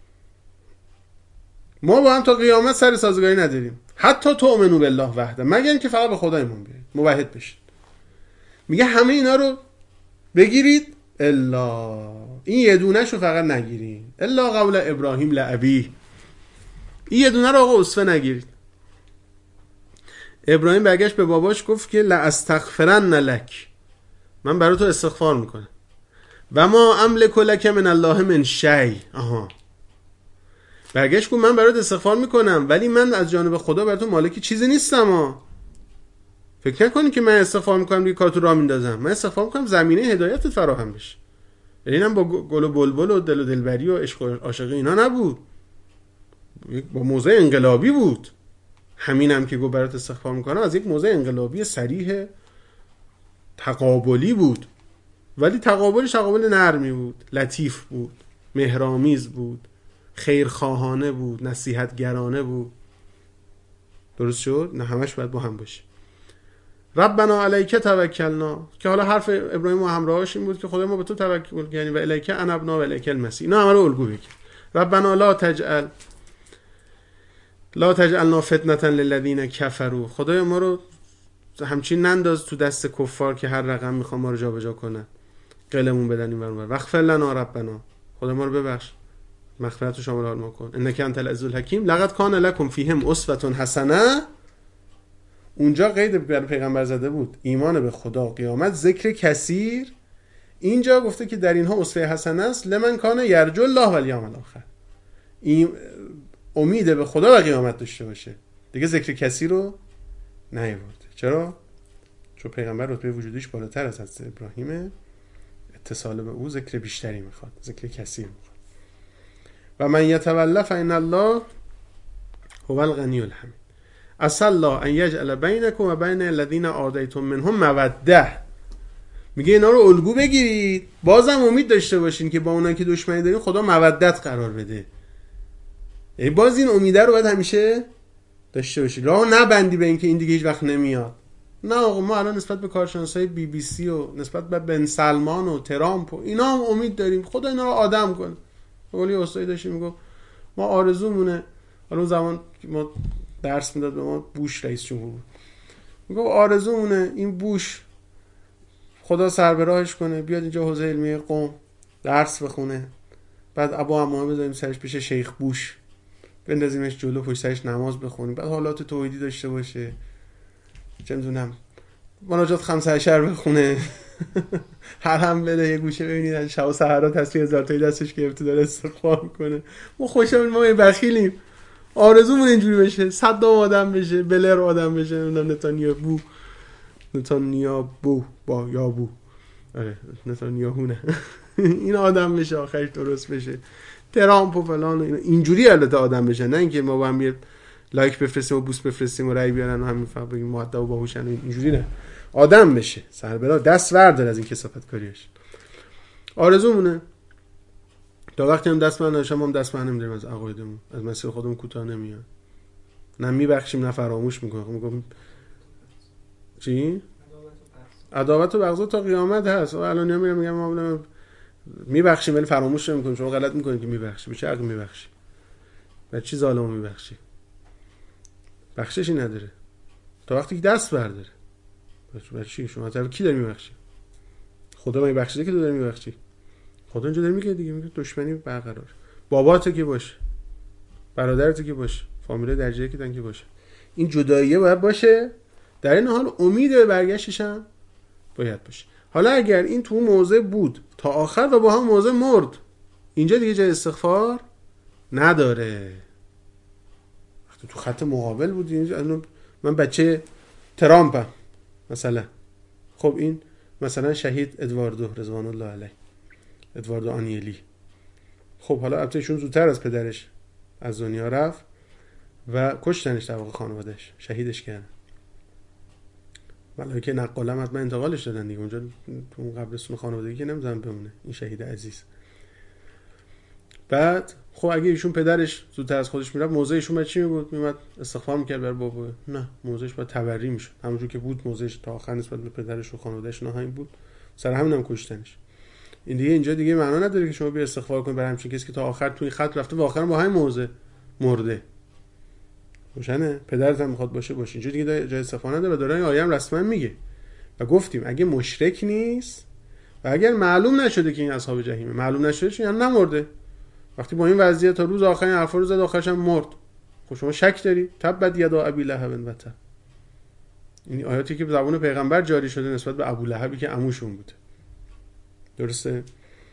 ما با هم تا قیامت سر سازگاری نداریم. حتی تؤمنوا بالله وحده، مگر اینکه فقط به خدا ایمان بیارید، موحد بشید. میگه همه اینا رو بگیرید الا این یه دونه‌شو فقط نگیرید. الا قول ابراهیم لابیه، این یه دونه رو آقا اسوه نگیرید. ابراهیم برگشت به باباش گفت که لا استغفرن لک، من برای تو استغفار میکنم. و ما املک لک من الله من شیء. آها، برگشت گفت من برات استغفار میکنم ولی من از جانب خدا براتون مالک چیزی نیستم ها. فکر نکنی که من استغفار میکنم دیگه کارتو راه میندازم. من استغفار میکنم زمینه هدایتت فراهم بشه. اینم با گل و بلبل و دل و دلبری و عشق و عاشقی اینا نبود، با موضع انقلابی بود. همینم که گفت برات استغفار میکنم از یک موضع انقلابی صریح تقابلی بود، ولی تقابلش تقابل نرمی بود، لطیف بود، مهرآمیز بود، خیرخواهانه بود، نصیحتگرانه بود. درست شد؟ نه همش باید با هم باشه. ربنا علیک توکلنا، که حالا حرف ابراهیم و همراهاش این بود که خدای ما به تو توکل کردیم، و الیک انبنا و الیک المصیر. اینا همه رو الگو بگیر. ربنا لا تجعل لا تجعلنا فتنة للذین کفروا، خدای ما رو همچین ننداز تو دست کفار که هر رقم میخوام ما رو جابجا کنن، قلمون بدن این ور. واغفر لنا ربنا، خدای ما رو ببخش، مغفرت رو شامل حال ما کن. انک انت العزیز الحکیم. لقد کان لکم فیهم اسوة حسنه، اونجا قید برای پیغمبر زده بود ایمان به خدا، قیامت، ذکر کثیر. اینجا گفته که در اینها اسوه حسنه است لمن کان یرجو الله و الیوم الاخر، این امید به خدا و قیامت داشته باشه. دیگه ذکر کثیر رو نیاورده. چرا؟ چون پیغمبر رتبه وجودیش بالاتر از حضرت ابراهیم، اتصال به او ذکر بیشتری میخواد، ذکر کثیر میخواد. و من یتولی فان الله هو الغنی الحمید. عسى الله ان یجعل بینکم و بین الذین عادیتم منهم موده. میگه اینا رو الگو بگیرید، بازم امید داشته باشین که با اونایی که دشمنی دارین خدا مودت قرار بده. یعنی باز این امیده رو باید همیشه داشته باشی، راه نبندی به اینکه این دیگه هیچ وقت نمیاد. نه آقا، ما الان نسبت به کارشناسای بی بی سی و نسبت به بن سلمان و ترامپ و اینا هم امید داریم خدا اینا رو آدم کنه. ولی استادی داشتیم میگه ما آرزومونه، حالا اون زمان ما درس میداد به ما بوش رئیس جمهور بود، میگه آرزومونه این بوش خدا سربراهش کنه بیاد اینجا حوزه علمی قم درس بخونه، بعد ابا عمامه بذاریم سرش پیش شیخ بوش، بندازیمش جلو پشت سرش نماز بخونیم، بعد حالات توحیدی داشته باشه، چه میدونم مناجات خمسه عشر بخونه، هر هم بده یه گوشه ببینید شب و سحرا تصویر هزار تایی دستش گرفته داره استغفار میکنه. ما خوشمون ما بخیلیم، آرزومون اینجوری بشه، صدام آدم بشه، بلر آدم بشه، نمیدونم نتانیاهو نتانیاهو با یابو آره نتانیاهو نه این آدم بشه آخرش درست بشه، ترامپ و فلان و اینا اینجوری البته آدم بشه، نه اینکه ما با هم یه لایک بفرستیم و بوست بفرستیم و رای بیارن و همین فقط بگیم مؤدب و باهوشن، اینجوری نه، آدم بشه، سربرا دست وردار از این کثافت کاریش. آرزومونه تا وقتی هم دست من نشم هم دست من نمیداریم از عقایدمون، از مسیر خودمون کوتاه نمیاد، نه میبخشیم نه فراموش میکنیم. میگم چی؟ عداوت و بغضا تا قیامت هست. الان میام میگم ما میبخشیم ولی فراموش نمیکنیم. شما غلط میکنید که میبخشی، به چه عقل میبخشی؟ به چی ظالمو میبخشی؟ بخششی نداره تا وقتی که دست برداره. برای چی شما طرف کی داری میبخشی؟ خدا میبخشه که تو داری میبخشی. خدا اینجا داره میگه دیگه، میگه دشمنی برقرار، بابات که باشه، برادرت که باشه، فامیل درجه که دن که باشه، این جداییه باید باشه، در این حال امید به برگشتش هم باید باشه. حالا اگر این تو موضع بود تا آخر و با هم موضع مرد، اینجا دیگه جای استغفار نداره. وقتی تو خط مقابل بود، اینجا من بچه ترامپم مثلا، خب این مثلا شهید ادواردو رضوان الله علیه، ادواردو آنیلی، خب حالا البته ایشون زودتر از پدرش از دنیا رفت و کشتنش در واقع خانواده‌اش، شهیدش کردن. ملائکه نقالم حتما انتقالش دادن دیگه، اونجا تو اون قبرستون خانوادگی که نمیذارن بمونه این شهید عزیز. بعد خب اگه ایشون پدرش زودتر از خودش میرفت، موضع ایشون چی میبود؟ میومد استغفار میکرد برای بابا؟ نه، موضعش باید تبری میشد، همونجور که بود موضعش تا آخر نسبت به پدرش و خانواده‌اش نهایی بود، سر همین هم کشتنش. این دیگه اینجا دیگه معنا نداره که شما بیا استغفار کنید برای همچین کسی که تا آخر توی خط رفته و آخر با همین موضع مرده. روشنه؟ پدرت هم میخواد باشه باشه، اینجا دیگه جای استغفار نداره. و داره این آیه هم رسما میگه و گفتیم اگه مشرک نیست و اگر معلوم نشده که این اصحاب جحیمه، معلوم نشده چون یعنی نمرده، وقتی با این وضعیت تا روز آخر این حرفا رو زد آخرش هم مرد، خب شما شک داری؟ تبت یدا ابی لهب و تب، این آیاتی که به زبان پیغمبر جاری شده نسبت به ابو لهبی که عموشون بوده. درسته؟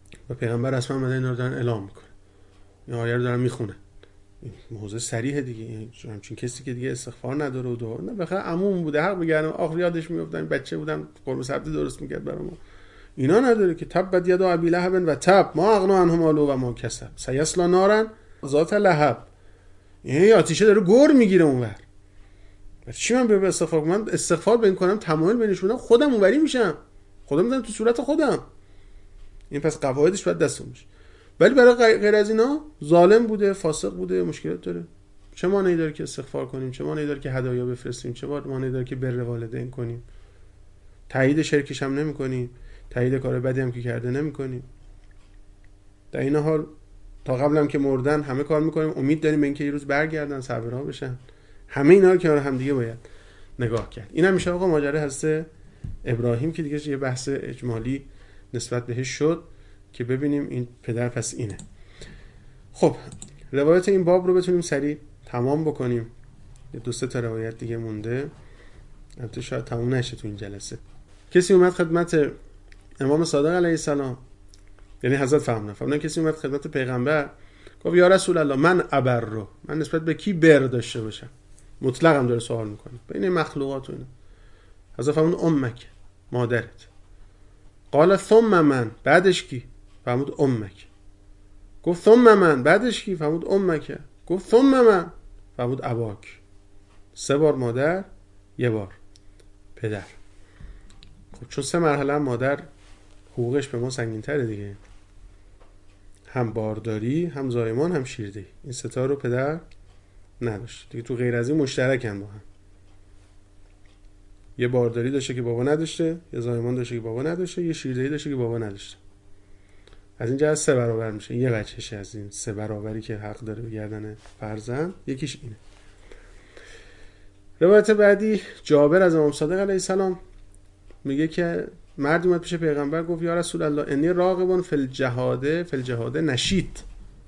و پیغمبر رسما اومده اینا رو دارن اعلام میکنه، این آیه رو دارن میخونن. این موضوع صریحه دیگه، همچین کسی که دیگه استغفار نداره و دعا نه، بخاطر عموم بوده حق میگردم آخر یادش میافتن بچه بودم قرمه سبزی درست میکرد برامون، اینا نداره که تبت ید ابی لهب و تب ما اغنا عنه ماله و ما کسب سیصلی نارا ذات لهب. این آتیشه داره گور میگیره اونور. چی من به استغفار کنم؟ من استغفار بین کنم تمایل بینش بدم خودم اونوری میشم، خودم میذارم تو صورت خودم. این پس قواعدش باید دستم میشه. ولی برای غیر از اینا ظالم بوده، فاسق بوده، مشکلات داره. چه مانعی داره که استغفار کنیم؟ چه مانعی داره که هدایا بفرستیم؟ چه مانعی داره که بر والدین کنیم؟ تایید شرکش هم نمی‌کنیم، تایید کار بدی هم که کرده نمی‌کنیم. در این حال تا قبلم که مردن همه کار می‌کنیم، امید داریم به اینکه یه روز برگردن، صبرها بشن. همه اینا رو کنار هم دیگه باید نگاه کرد. اینم میشه آقا ماجرا حضرت ابراهیم که دیگه یه بحث اجمالی نسبت بهش شد که ببینیم این پدر پس اینه. خب روایت این باب رو بتونیم سریع تمام بکنیم. یه دو سه تا روایت دیگه مونده، البته شاید تمام نشه تو این جلسه. کسی اومد خدمت امام صادق علیه السلام، یعنی حضرت فهمیدن فهمیدن کسی اومد خدمت پیغمبر گفت یا رسول الله من ابر رو، من نسبت به کی بر داشته باشم؟ مطلق هم داره سوال میکنه بین مخلوقات و اینا. حضرت فرمود امک، مادرت. قال ثم من، بعدش کی؟ فرمود امک. گفت ثم من، بعدش کی؟ فرمود امک. گفت ثم من، فرمود اباک. سه بار مادر، یه بار پدر. خب چون سه مرحله هم مادر حقوقش به ما سنگین تره دیگه، هم بارداری، هم زایمان، هم شیردهی. این سه تا رو پدر نداشت دیگه. تو غیر از این مشترکن با هم. یه بارداری داشته که بابا نداشته، یه زایمان داشته که بابا نداشته، یه شیردهی داشته که بابا نداشته. از اینجا از سه برابر میشه. یه وجهش از این سه برابری که حق داره به گردن فرزند یکیش اینه. روایت بعدی جابر از امام صادق علیه السلام میگه که مرد اومد پیش پیغمبر گفت یا رسول الله انی راغبون فی الجهاد فی الجهاد نشید.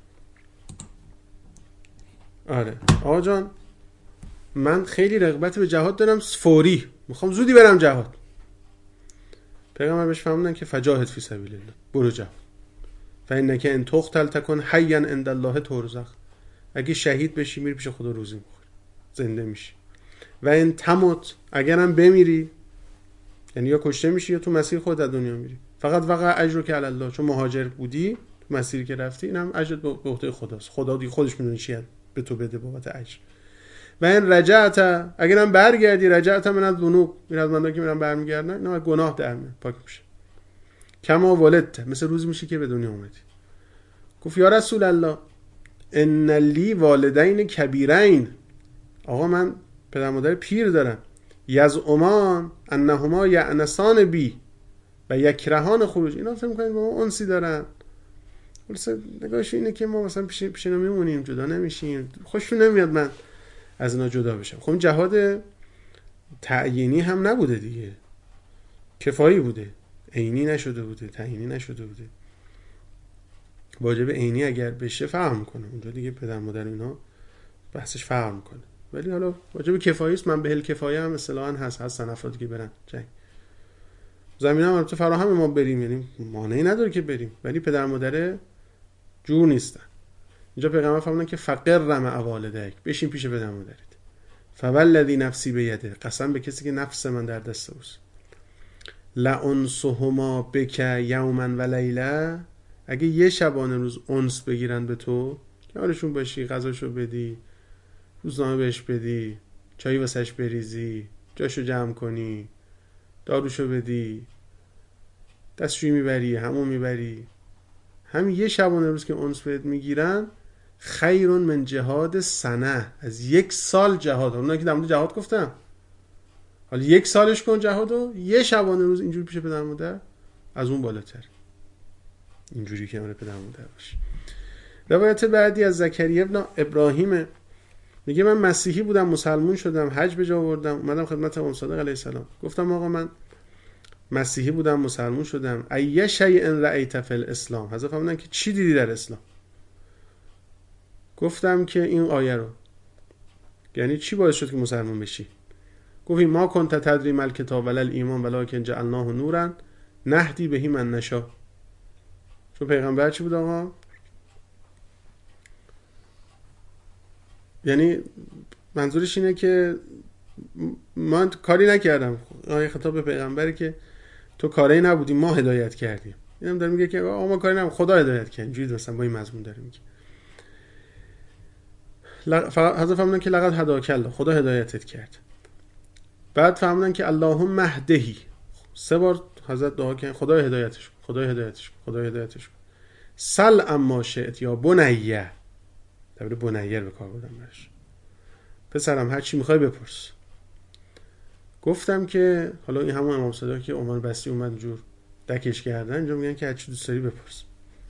آره آقا جان من خیلی رغبت به جهاد دارم، فوری میخوام زودی برم جهاد. پیغمبر بهش فرمودن که فجاهد فی سبیل الله، برو جهاد. فانک ان تقتل تکن حیا عند الله ترزق، اگه شهید بشی میری پیش خدا روزی میخوری، زنده میشی. و ان تموت، اگرم بمیری یعنی یا کشته میشی یا تو مسیر خود از دنیا میری، فقط وقع اجرک علی الله، چون مهاجر بودی تو مسیری که رفتی اینم اجرت به عهده خداست، خدا دیگه خودش میدونه چی به تو بده بابت اجر. و این رجعت، اگرم برگردی رجعت من از ذنوب، میراد مندا که میرن برمیگردن اینا گناه در میاد، پاک میشه. کما ولدت، مثل روز میشه که به دنیا اومدی. گفت یا رسول الله ان لی والدین کبیرین، آقا من پدر مادر پیر دارم. یزعمان انهما یعنسان بی و یکرهان خروج، اینا فکر می‌کنن با ما انسی دارن. واسه نگاهش اینه که ما مثلا پیش پیش اینا میمونیم، جدا نمیشیم، خوششون نمیاد من از اینا جدا بشم. خب جهاد تعیینی هم نبوده دیگه، کفایی بوده، عینی نشده بوده، تعیینی نشده بوده. واجب عینی اگر بشه فرق میکنه، اونجا دیگه پدر مادر اینا بحثش فرق میکنه. ولی حالا واجب کفایی است، من به هل کفایه هم اصطلاحاً هست، هستن افرادی که برن جنگ. زمین هم البته فراهم ما بریم، یعنی مانعی نداره که بریم، ولی پدر مادر جور نیستن. اینجا پیغمبر فرمودن که فقر مع والدیک، بشین پیش پدر مادرت. فوالذی نفسی بیده، قسم به کسی که نفس من در دست اوست. لانسهما بک یوما و لیله، اگه یه شبانه روز انس بگیرن به تو، یارشون باشی، غذاشو بدی، روزنامه بهش بدی، چایی واسش بریزی، جاشو جمع کنی، داروشو بدی، دستشویی میبری، همون میبری، همین یه شبانه روز که انس بهت میگیرن خیرون من جهاد سنه، از یک سال جهاد. اونایی که در مورد جهاد گفتم، حالا یک سالش کن جهادو، یه شبانه روز اینجوری پیش پدر مادر از اون بالاتر، اینجوری که امر پدر مادر باشه. روایت بعدی از زکریا ابن ابراهیم میگه من مسیحی بودم، مسلمون شدم، حج به جا آوردم، اومدم خدمت امام صادق علیه السلام، گفتم آقا من مسیحی بودم، مسلمون شدم، ای شیء رأیت فی الاسلام، حضرت فرمودن که چی دیدی در اسلام؟ گفتم که این آیه رو. یعنی چی باعث شد که مسلمان بشی؟ گفت ما کنت تدری مل کتاب ولا ایمان ولکن جعلناه نورا نهدی بهی من نشاء. تو پیغمبر چی بود آقا؟ یعنی منظورش اینه که من کاری نکردم. آیه خطاب به پیغمبره که تو کاری نبودی، ما هدایت کردیم. اینم داره میگه که آقا ما کاری نبودیم، خدا هدایت کرد. اینجوری مثلا با این مضمون داره میگه. فقط حضرت فهمیدن که لقد هداک الله، خدا هدایتت کرد. بعد فهمیدن که اللهم اهدهی، سه بار حضرت دعا کردن خدا هدایتش کن، خدا هدایتش کن، خدا هدایتش کن. سل اما شئت یا بنیه، تعبیر بنیه به کار بردم براش. پسرم هر چی میخوای بپرس. گفتم که حالا این همون امام صادق که عمر بسری اومد جور دکش کردن، اینجا میگن که هر چی دوست داری بپرس.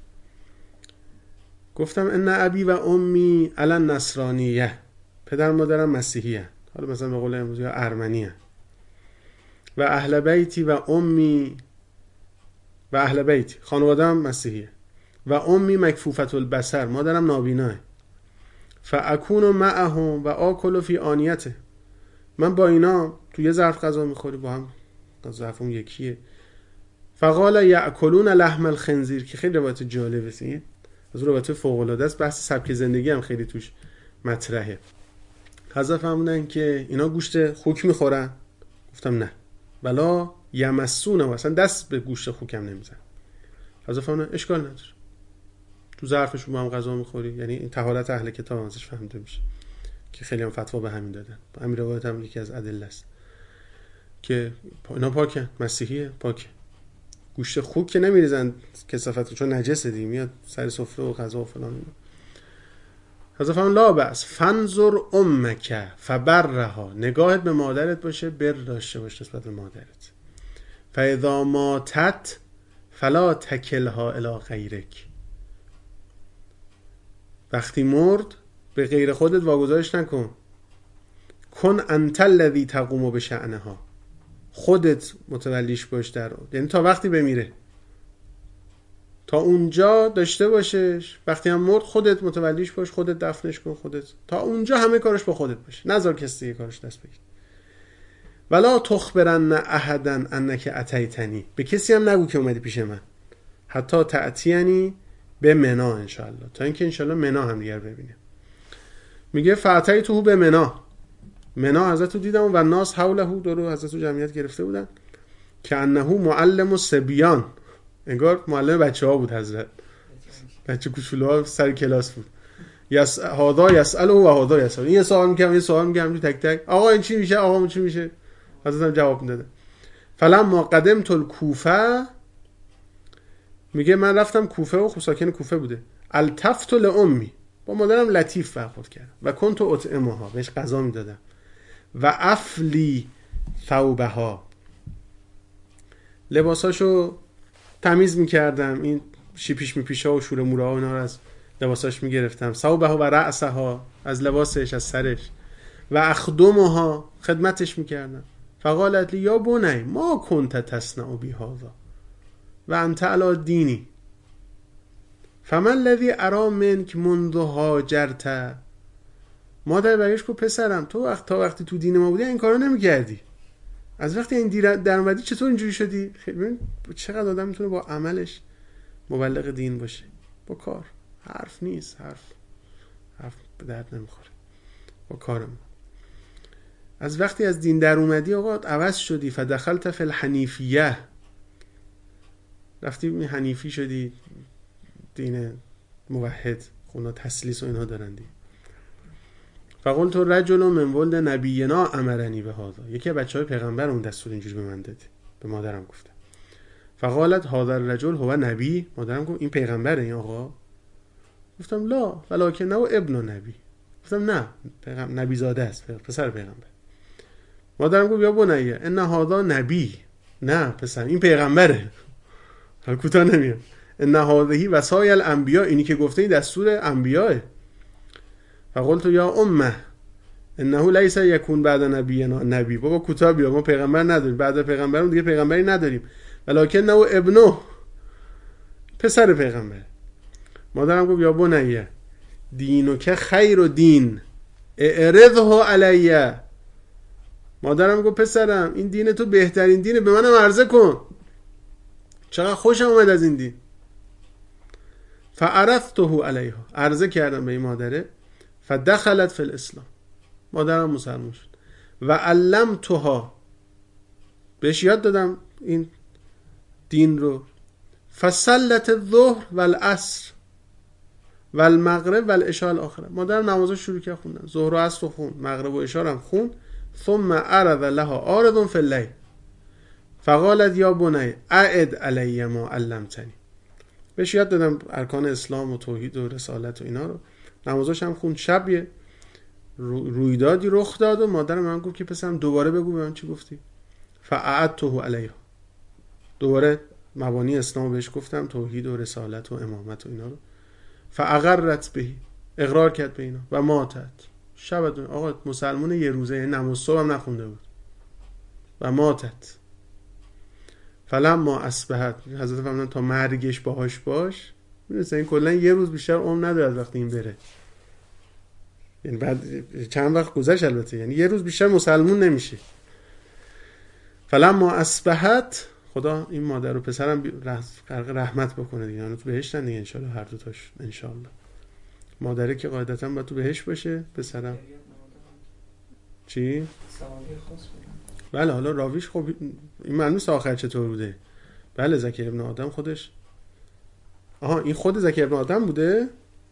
گفتم ان ابی و امی علی النصرانیه، پدر مادرم مسیحیه، حالا مثلا به قول امروزی ها ارمنیه. و اهل بیتی و امی و اهل بیتی، خانواده‌ام مسیحیه. و امی مکفوفة البصر، مادرم نابیناه. فاکون معهم و آکل فی آنیته، من با اینا تو یه ظرف غذا میخوری، با هم ظرفمون یکیه. فقال یاکلون لحم الخنزیر، که خیلی روایت جالبه، از روایت فوق العاده است، بحث سبک زندگی هم خیلی توش مطرحه. حضرت فرمودن که اینا گوشت خوک میخورن؟ گفتم نه. بلا یمسون، اصلا دست به گوشت خوکم نمیزن. حضرت فرمودن اشکال نداره، تو ظرفشون با هم غذا میخوری. یعنی این طهارت اهل کتاب ازش فهمیده میشه که خیلی هم فتوا به همین دادن. همین روایت هم یکی از ادله است که اینا پاکن، مسیحیه، پاکه. گوشت خوک که نمیریزن کثافت، چون نجسه دی، میاد سر سفره و غذا و فلان. حضرت فرمان لا بأس فانظر امک فبرها، نگاهت به مادرت باشه، بر داشته باش نسبت به مادرت. فاذا ماتت فلا تکلها الی غیرک، وقتی مرد به غیر خودت واگذارش نکن. کن انت الذی تقوم بشأنها، خودت متولیش باش در، یعنی تا وقتی بمیره، تا اونجا داشته باشش. وقتی هم مرد خودت متولیش باش، خودت دفنش کن، خودت تا اونجا همه کارش با خودت باشه، نذار کسی دیگه کارش دست بگیره. ولا تخبرن احدا انک اتیتنی، به کسی هم نگو که اومدی پیش من. حتی تأتینی به منا ان شاء الله، تا اینکه ان شاء الله منا هم دیگر ببینیم. میگه فاتیتو به منا، منا حضرت رو دیدم و ناس حوله، دور حضرت رو جمعیت گرفته بودن که انه معلم الصبیان، انگار معلم بچه‌ها بود حضرت، بچه کوچولوها سر کلاس بود. یس هادا یسأله و هادا یسأل، این سوال میگم، این سوال میگم، تک تک آقا این چی میشه، آقا اون چی میشه، حضرت هم جواب میداده. فلما قدمت الکوفه، میگه من رفتم کوفه و خب ساکن کوفه بوده. التفت لأمی، با مادرم لطیف برخورد کردم. و کنت اطعمها، بهش غذا میدادم. و افلی ثوبها، لباساشو تمیز میکردم، این شیپیش میپیشا و شوره موره ها اینا رو از لباساش میگرفتم. ثوبها و رأسها، از لباسش، از سرش. و اخدمها، خدمتش میکردم. فقالت لی یا بنی ما کنت تصنع بی هذا و انت علی دینی فمن الذی ارا منک منذ هاجرت. مادر برگشت گفت پسرم تو وقت تا وقتی تو دین ما بودی این کارو نمی‌کردی، از وقتی این در اومدی چطور اینجوری شدی؟ ببین چقدر آدم میتونه با عملش مبلغ دین باشه، با کار. حرف نیست، حرف حرف به درد نمیخوره، با کارم. از وقتی از دین در اومدی آقا عوض شدی. فدخلت فی الحنیفیه، رفتی حنیفی شدی، دین موحد، اونا تسلیس و اینها دارن دی. فقلت رجل من ولد نبینا امرنی به هذا، یکی از بچهای پیغمبر اون دستور اینجوری به من داد، به مادرم گفته. فقالت هذا الرجل هو نبی، مادرم گفت این پیغمبره این آقا؟ گفتم لا ولکنه ابن نبی، گفتم نه پیغمبر نبی زاده است، پسر پیغمبر. مادرم گفت یا بنیه ان هذا نبی، نه پسر این پیغمبره، حالا کوتاه نمیاد. ان هذه وصای الانبیاء، اینی که گفته این دستور انبیاءه. فقلت یا امه انه لیس یکون بعد نبینا نبی، بابا کوتاه بیا، ما پیغمبر نداریم، بعد پیغمبرمون دیگه پیغمبری نداریم. ولکنه ابنه، پسر پیغمبر. مادرم گفت یا بنیه دینو که خیر و دین اعرضه علیه. مادرم گفت پسرم این دین تو بهترین دینه، به منم عرضه کن، چقدر خوشم اومد از این دین. فعرضته علیها، عرضه کردم به این مادره، فدخلت فی الاسلام، مادرم مسلمان شد. و علمتها، بهش یاد دادم این دین رو. فصلت الظهر والعصر والمغرب والعشاء الاخره، مادرم نمازها شروع کرد خوندن، ظهر و عصر خون، مغرب و عشاء هم خون. ثم عرض لها عارض فی الليل فقالت یا بنی اعد علی ما علمتنی، بهش یاد دادم ارکان اسلام و توحید و رسالت و اینا رو، نمازاش هم خوند. شب یه رویدادی رخ داد و مادرم من گفت که پسرم دوباره بگو به من چی گفتی. فاعدته علیها، دوباره مبانی اسلام بهش گفتم، توحید و رسالت و امامت و اینا رو. فاقرت به، اقرار کرد به اینا. و ماتت، شب آقا مسلمان یه روزه، نماز صبح هم نخونده بود. و ماتت فلما اصبحت، حضرت فرمودن تا مرگش باهاش باش. میدونست این کلا یه روز بیشتر عمر نداره از وقتی این بره، یعنی بعد چند وقت گذشت البته، یعنی یه روز بیشتر مسلمون نمیشه. فلما اصبحت، خدا این مادر و پسرم رحمت بکنه دیگه، یعنی تو بهشتن دیگه ان شاء الله، هر دو تاش ان شاء الله. مادره که قاعدتا باید تو بهشت باشه، پسرم چی؟ بله حالا راویش خب این معلومه آخر چطور بوده. بله زکریا ابن آدم خودش، آها این خود زکریا ابن آدم بوده.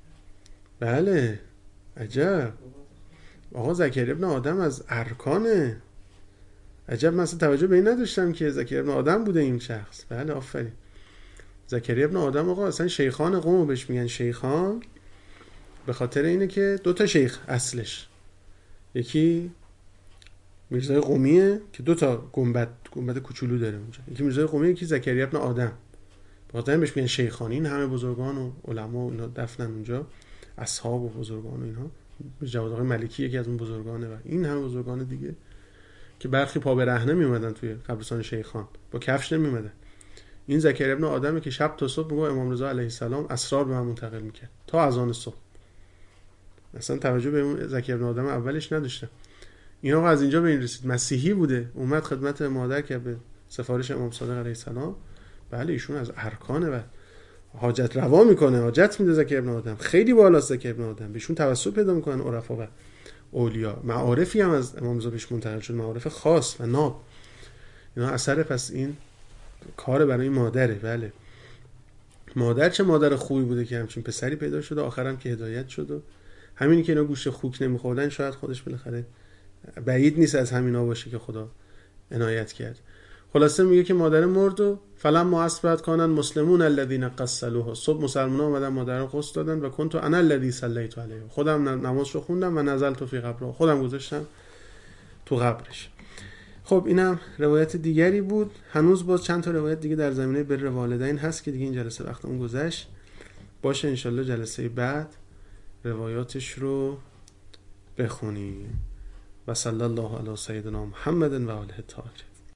بله عجب، آقا زکریا ابن آدم از ارکانه. عجب، من اصلا توجه به این نداشتم که زکریا ابن آدم بوده این شخص. بله آفرین. زکریا ابن آدم آقا اصلا شیخان قوم بهش میگن شیخان، به خاطر اینه که دو تا شیخ اصلش، یکی میرزای قمیه که دو تا گنبد گنبد کوچولو داره اونجا، یکی میرزای قمیه، یکی زکریا ابن آدم. به خاطر این بهش میگن شیخان. این همه بزرگان و علما و اینا دفنن اونجا، اصحاب و بزرگان و اینها. جواد آقای ملکی یکی از اون بزرگانه و این همه بزرگان دیگه که برخی پا به رهنه میومدن توی قبرستان شیخان، با کفش نمیومدن. این زکریا ابن آدمه که شب تا صبح میگه امام رضا علیه السلام اسرار به من منتقل میکرد تا اذان صبح. اصلا توجه به اون زکریا ابن آدم اولش نداشتم. این آقا از اینجا به این رسید، مسیحی بوده، اومد خدمت مادر که به سفارش امام صادق علیه السلام. بله ایشون از ارکانه و حاجت روا میکنه، حاجت میده زکریا ابن آدم، خیلی بالاست زکریا ابن آدم، بهشون توسل پیدا میکنن عرفا و اولیا. معارفی هم از امام رضا بهش منتقل شد، معارف خاص و ناب. اینا اثر پس این کار برای مادره. بله مادر چه مادر خوبی بوده که همچین پسری پیدا شد و آخرام که هدایت شد. و همینی که اینا گوشت خوک نمیخوردن شاید خودش بالاخره بعید نیست از همینا باشه که خدا عنایت کرد. خلاصه میگه که مادر مرد و فلما اصبحت کانن مسلمون الذين قسلوها، صبح مسلمان‌ها اومدن مادر رو غسل دادن. و کنت انا الذي صليت عليه، خودم نماز رو خوندم و نزلت فی قبره، خودم گذاشتم تو قبرش. خب اینم روایت دیگری بود. هنوز باز چند تا روایت دیگه در زمینه بر والدین هست که دیگه این جلسه وقتمون گذشت. باشه انشالله جلسه بعد روایاتش رو بخونیم. و صلی الله علی سیدنا محمد و آله الطاهرین.